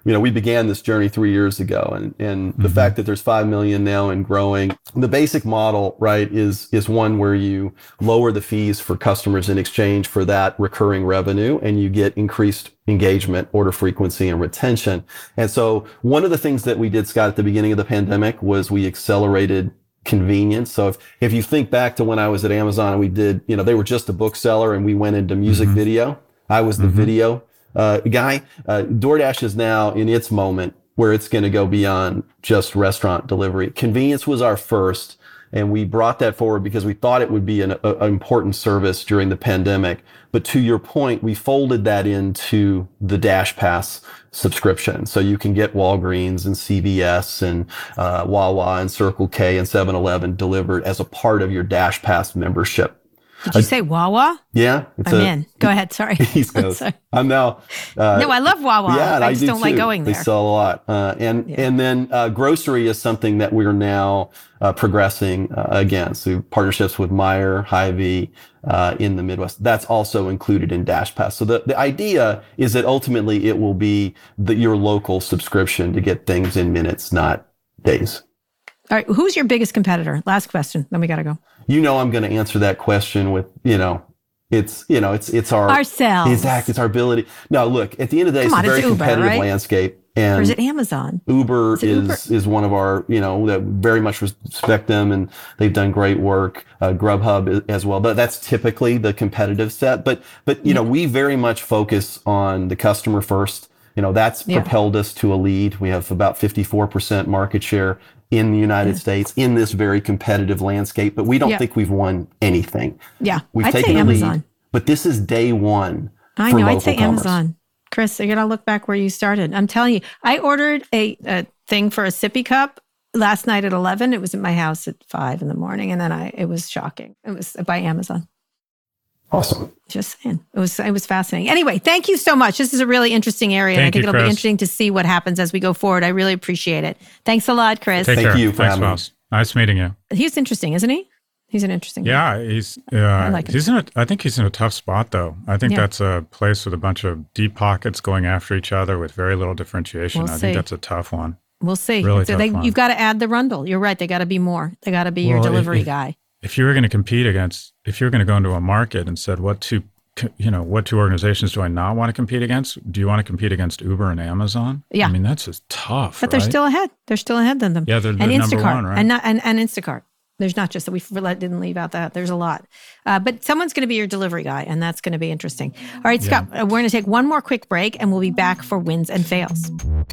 you know, we began this journey three years ago, and, and the Mm-hmm. fact that there's five million now and growing, the basic model, right, is, is one where you lower the fees for customers in exchange for that recurring revenue, and you get increased engagement, order frequency, and retention. And so one of the things that we did, Scott, at the beginning of the pandemic was we accelerated convenience. So if, if you think back to when I was at Amazon and we did, you know, they were just a bookseller and we went into music Mm-hmm. video. I was the Mm-hmm. video uh, guy. Uh, DoorDash is now in its moment where it's going to go beyond just restaurant delivery. Convenience was our first, and we brought that forward because we thought it would be an, a, an important service during the pandemic. But to your point, we folded that into the DashPass subscription. So you can get Walgreens and C V S and uh, Wawa and Circle K and seven eleven delivered as a part of your DashPass membership. Did you say Wawa? Yeah. It's I'm a, in. Go ahead. Sorry. East Coast. Sorry. I'm now. Uh, No, I love Wawa. Yeah, and I I, just do don't like too. going there. They sell a lot, uh, and Yeah. and then uh, grocery is something that we're now uh, progressing uh, again. So partnerships with Meijer, Hy-Vee uh, in the Midwest. That's also included in DashPass. So the the idea is that ultimately it will be the, your local subscription to get things in minutes, not days. All right. Who's your biggest competitor? Last question. Then we got to go. You know, I'm going to answer that question with, you know, it's, you know, it's, it's our Ourselves. Exactly. It's our ability. No, look, at the end of the day, Come it's on, a very it's Uber, competitive right? landscape. And Or is it Amazon? Uber Is it is, Uber? is one of our, you know, that very much respect them, and they've done great work. Uh, Grubhub as well. But that's typically the competitive set. But, but, you know, we very much focus on the customer first. You know, that's Yeah. propelled us to a lead. We have about fifty-four percent market share in the United Yeah. States in this very competitive landscape, but we don't Yeah. think we've won anything. Yeah. We've I'd taken say a Amazon. lead, but this is day one I for know. local I'd say commerce. Amazon. Chris, you got to look back where you started. I'm telling you, I ordered a, a thing for a sippy cup last night at eleven. It was at my house at five in the morning. And then I, it was shocking. It was by Amazon. Awesome. Just saying. It was, it was fascinating. Anyway, thank you so much. This is a really interesting area. and I Thank think you, it'll be Chris. interesting to see what happens as we go forward. I really appreciate it. Thanks a lot, Chris. Take Thank care. you for Thanks, having me. Miles. Nice meeting you. He's interesting, isn't he? He's an interesting guy. Yeah, he's. Uh, like him. he's in. A, I think he's in a tough spot, though. I think Yeah. that's a place with a bunch of deep pockets going after each other with very little differentiation. We'll I see. think that's a tough one. We'll see. Really so tough they, one. you've got to add the Rundle. You're right. They got to be more. They got to be your Well, if- delivery if- guy. If you were going to compete against, if you were going to go into a market and said, what two, you know, what two organizations do I not want to compete against? Do you want to compete against Uber and Amazon? Yeah. I mean, that's just tough. But they're right? still ahead. They're still ahead than them. Yeah, they're- and they're number Instacart, one, right? And, not, and and Instacart. There's not just that we f- didn't leave out that. There's a lot. Uh, but someone's going to be your delivery guy, and that's going to be interesting. All right, Scott, uh, we're going to take one more quick break, and we'll be back for wins and fails.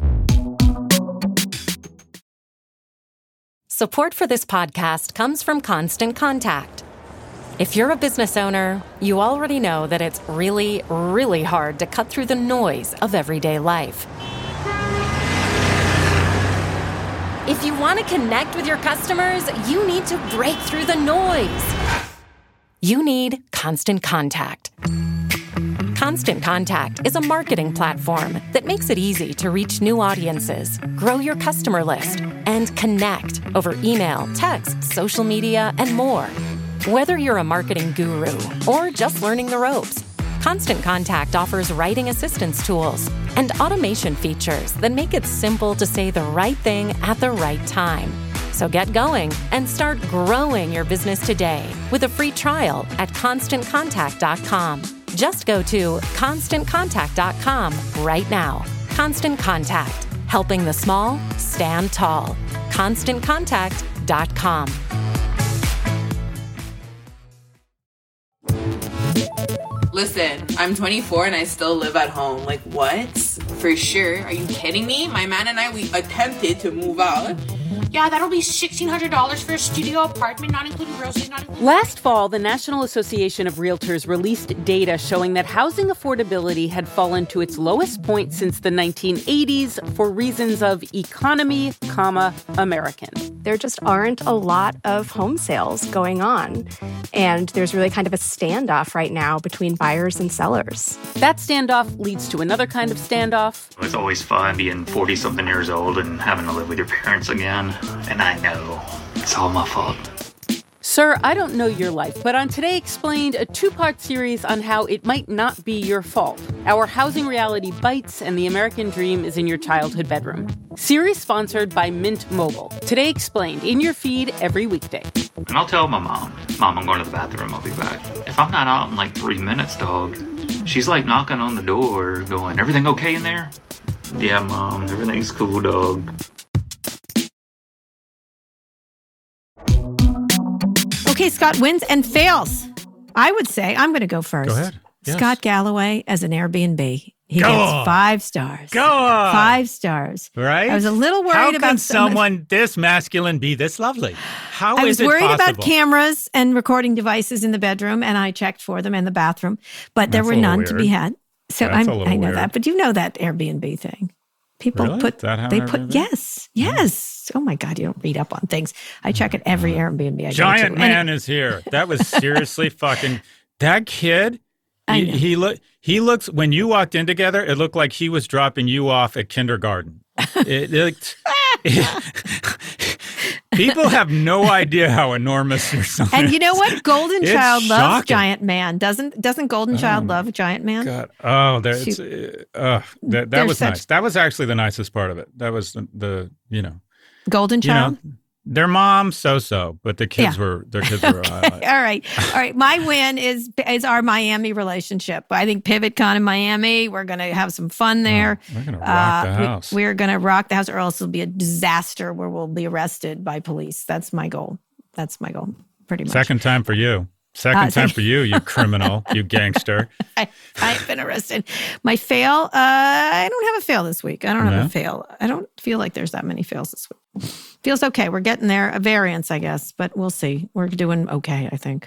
Support for this podcast comes from Constant Contact. If you're a business owner, you already know that it's really, really hard to cut through the noise of everyday life. If you want to connect with your customers, you need to break through the noise. You need Constant Contact. Constant Contact is a marketing platform that makes it easy to reach new audiences, grow your customer list, and connect over email, text, social media, and more. Whether you're a marketing guru or just learning the ropes, Constant Contact offers writing assistance tools and automation features that make it simple to say the right thing at the right time. So get going and start growing your business today with a free trial at constant contact dot com. Just go to constant contact dot com right now. Constant Contact, helping the small stand tall. constant contact dot com. Listen, I'm twenty-four and I still live at home. Like, what? For sure. Are you kidding me? My man and I, we attempted to move out. Yeah, that'll be sixteen hundred dollars for a studio apartment, not including groceries, not including... Last fall, the National Association of Realtors released data showing that housing affordability had fallen to its lowest point since the nineteen eighties for reasons of economy, comma, American. There just aren't a lot of home sales going on, and there's really kind of a standoff right now between buyers and sellers. That standoff leads to another kind of standoff. It's always fun being forty-something years old and having to live with your parents again. And I know it's all my fault. Sir, I don't know your life, but on Today Explained, a two-part series on how it might not be your fault. Our housing reality bites and the American dream is in your childhood bedroom. Series sponsored by Mint Mobile. Today Explained, in your feed every weekday. And I'll tell my mom, Mom, I'm going to the bathroom, I'll be back. If I'm not out in like three minutes, dog, she's like knocking on the door, going, everything okay in there? Yeah, Mom, everything's cool, dog. Okay, Scott wins and fails. I would say, I'm going to go first. Go ahead. Yes. Scott Galloway as an Airbnb. He Go gets on. five stars. Go on. Five stars. Right? I was a little worried How about can some- someone this masculine be this lovely? How I is was it worried possible? about cameras and recording devices in the bedroom, and I checked for them in the bathroom, but there That's were a little none to be weird. had. So That's I'm, a little I know weird. that, but you know that Airbnb thing. People Really? put Is that how they an put Airbnb? yes, yes. Oh my God, you don't read up on things. I check at every Airbnb I go to. Giant man Any- is here. That was seriously fucking. That kid. I He, know. he look. He looks. When you walked in together, it looked like he was dropping you off at kindergarten. It looked. People have no idea how enormous your son is. And you know what? Golden It's Child loves shocking. Giant Man. Doesn't doesn't Golden Child love Giant Man? God. Oh, that's She- uh, uh, that. That They're was such- nice. That was actually the nicest part of it. That was the, the you know. Golden You know, Child? their mom so so, but the kids Yeah. were their kids were. Okay. Uh, All right. All right. My win is is our Miami relationship. I think PivotCon in Miami, we're going to have some fun there. we're gonna rock the Uh, we- house. We're going to rock the house, or else it'll be a disaster where we'll be arrested by police. That's my goal. That's my goal, pretty much. Second time for you. Second Uh, time thank- for you, you criminal, you gangster. I, I've been arrested. My fail, uh, I don't have a fail this week. I don't have No? a fail. I don't feel like there's that many fails this week. Feels okay. We're getting there. A variance, I guess, but we'll see. We're doing okay, I think.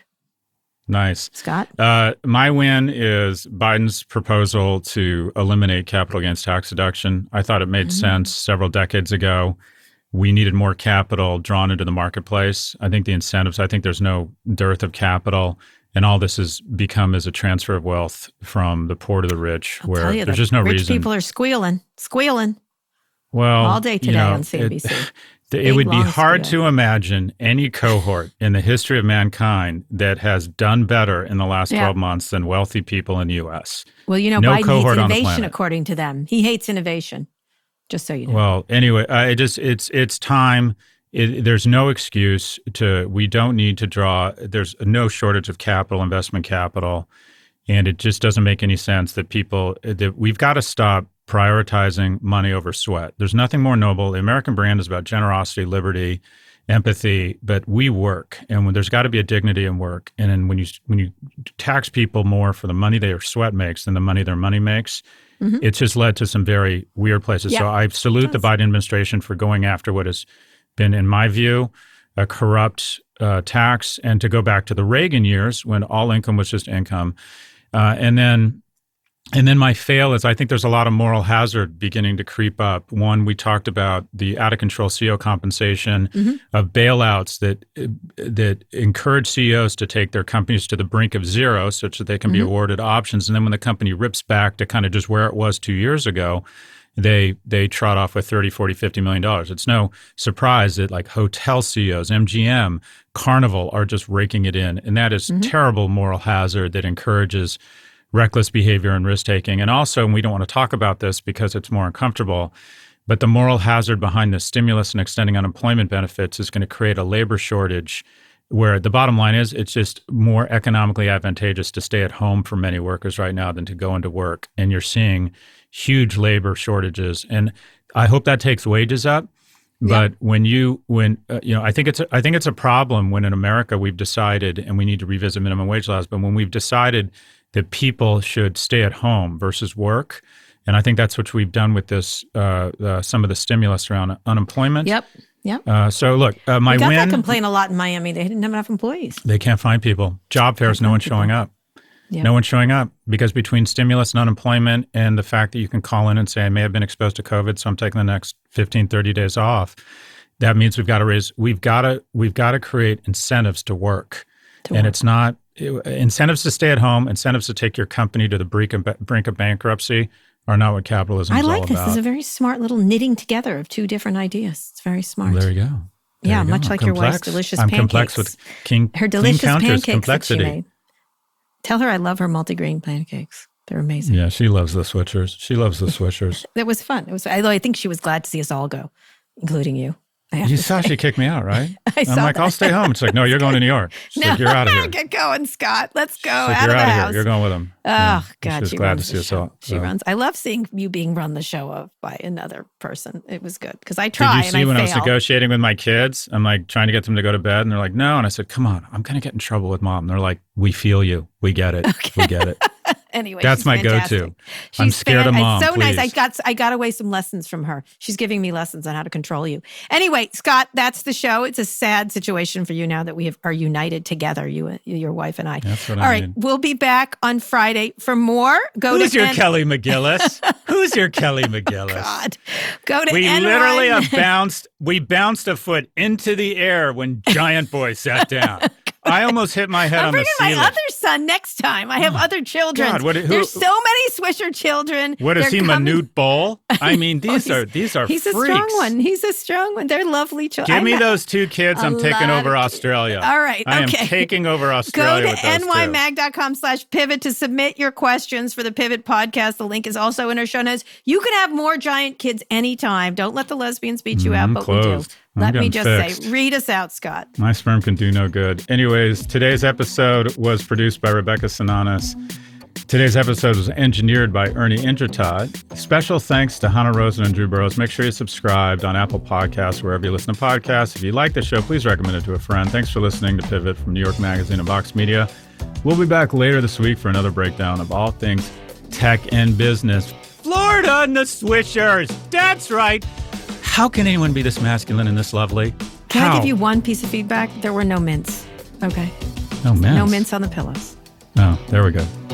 Nice. Scott? Uh, my win is Biden's proposal to eliminate capital gains tax deduction. I thought it made Mm-hmm. sense several decades ago. We needed more capital drawn into the marketplace. I think the incentives, I think there's no dearth of capital. And all this has become is a transfer of wealth from the poor to the rich, I'll where tell you, there's the just no rich reason. people are squealing, squealing. Well, all day today you know, on C N B C. It, Big, it would be long hard squeal. to imagine any cohort in the history of mankind that has done better in the last Yeah. twelve months than wealthy people in the U S. Well, you know, No Biden hates cohort on the innovation, planet. according to them. He hates innovation, just so you know. Well, anyway, uh, it just it's it's time. It, there's no excuse to. We don't need to draw. There's no shortage of capital, investment capital, and it just doesn't make any sense that people that we've got to stop prioritizing money over sweat. There's nothing more noble. The American brand is about generosity, liberty, empathy, but we work, and when there's got to be a dignity in work. And then when you when you tax people more for the money their sweat makes than the money their money makes, Mhm. it's just led to some very weird places. Yeah, so I salute the Biden administration for going after what has been, in my view, a corrupt uh, tax, and to go back to the Reagan years when all income was just income, uh, and then. And then my fail is I think there's a lot of moral hazard beginning to creep up. One, we talked about the out of control C E O compensation Mhm. of bailouts that that encourage C E Os to take their companies to the brink of zero such that they can be Mhm. awarded options. And then when the company rips back to kind of just where it was two years ago, they they trot off with thirty, forty, fifty million dollars. It's no surprise that like hotel C E Os, M G M, Carnival are just raking it in. And that is Mhm. terrible moral hazard that encourages reckless behavior and risk-taking. And also, and we don't want to talk about this because it's more uncomfortable, but the moral hazard behind the stimulus and extending unemployment benefits is going to create a labor shortage where the bottom line is it's just more economically advantageous to stay at home for many workers right now than to go into work. And you're seeing huge labor shortages. And I hope that takes wages up. But when you, when, uh, you know, I think it's, a, I think it's a problem when in America we've decided, and we need to revisit minimum wage laws, but when we've decided that people should stay at home versus work. And I think that's what we've done with this, uh, uh, some of the stimulus around unemployment. Yep. Yep. Uh, so look, uh, my we got win, that complaint a lot in Miami. They didn't have enough employees. they can't find people. Job fairs, no one's showing up. Yeah. No one's showing up because between stimulus and unemployment and the fact that you can call in and say, I may have been exposed to COVID, so I'm taking the next fifteen, thirty days off. That means we've got to raise, we've got to, we've got to create incentives to work. To and work. it's not, incentives to stay at home, incentives to take your company to the brink of, brink of bankruptcy are not what capitalism I is like all this. about. This is a very smart little knitting together of two different ideas. It's very smart. There you go. Yeah, you much go. like I'm your wife's complex. delicious I'm pancakes. complex with king, Her delicious clean counters, pancakes complexity. that she made. Tell her I love her multigrain pancakes. They're amazing. Yeah, she loves the Swishers. She loves the Swishers. It was fun. It was. Although I think she was glad to see us all go, including you. You saw say. She kicked me out, right? I I'm saw like, that. I'll stay home. It's like, no, you're going to New York. She's no, like, you're out of here. Get going, Scott. Let's go She's like, out you're of the out of house. here. You're going with him. Oh yeah. God, she was she glad runs to see the us show. all. She so. runs. I love seeing you being run the show of by another person. It was good because I try. Did you see and I when fail. I was negotiating with my kids? I'm like trying to get them to go to bed, and they're like, no. And I said, come on, I'm going to get in trouble with mom. And they're like, we feel you. We get it. Okay. We get it. Anyway, that's she's my fantastic. go-to. She's I'm scared fan- of mom. It's so please. nice. I got I got away some lessons from her. She's giving me lessons on how to control you. Anyway, Scott, that's the show. It's a sad situation for you now that we have, are united together, you, your wife and I. That's what All I right, mean. we'll be back on Friday for more. Go Who's to your N- Kelly McGillis? Who's your Kelly McGillis? God, go to We N Y literally have bounced. We bounced a foot into the air when Giant Boy sat down. I almost hit my head I'm on the bringing ceiling. my other son next time. I have other children. God, what- who- There's so many Swisher children. What is They're he, coming- Manute Bol? I mean, Oh, these he's- are these are He's freaks. a strong one. He's a strong one. They're lovely children. Give me those two kids. I'm taking over Australia. All right, I okay. am taking over Go Australia to with those two. nymag.com slash pivot to submit your questions for the Pivot podcast. The link is also in our show notes. You can have more giant kids anytime. Don't let the lesbians beat you out, I'm but closed. we do. I'm Let me getting just fixed. say, read us out, Scott. My sperm can do no good. Anyways, today's episode was produced by Rebecca Sananas. Today's episode was engineered by Ernie Indratodd. Special thanks to Hannah Rosen and Drew Burrows. Make sure you're subscribed on Apple Podcasts, wherever you listen to podcasts. If you like the show, please recommend it to a friend. Thanks for listening to Pivot from New York Magazine and Vox Media. We'll be back later this week for another breakdown of all things tech and business. Florida and the Swishers. That's right. How can anyone be this masculine and this lovely? Can How? I give you one piece of feedback? There were no mints. Okay. No mints. No mints on the pillows. Oh, there we go.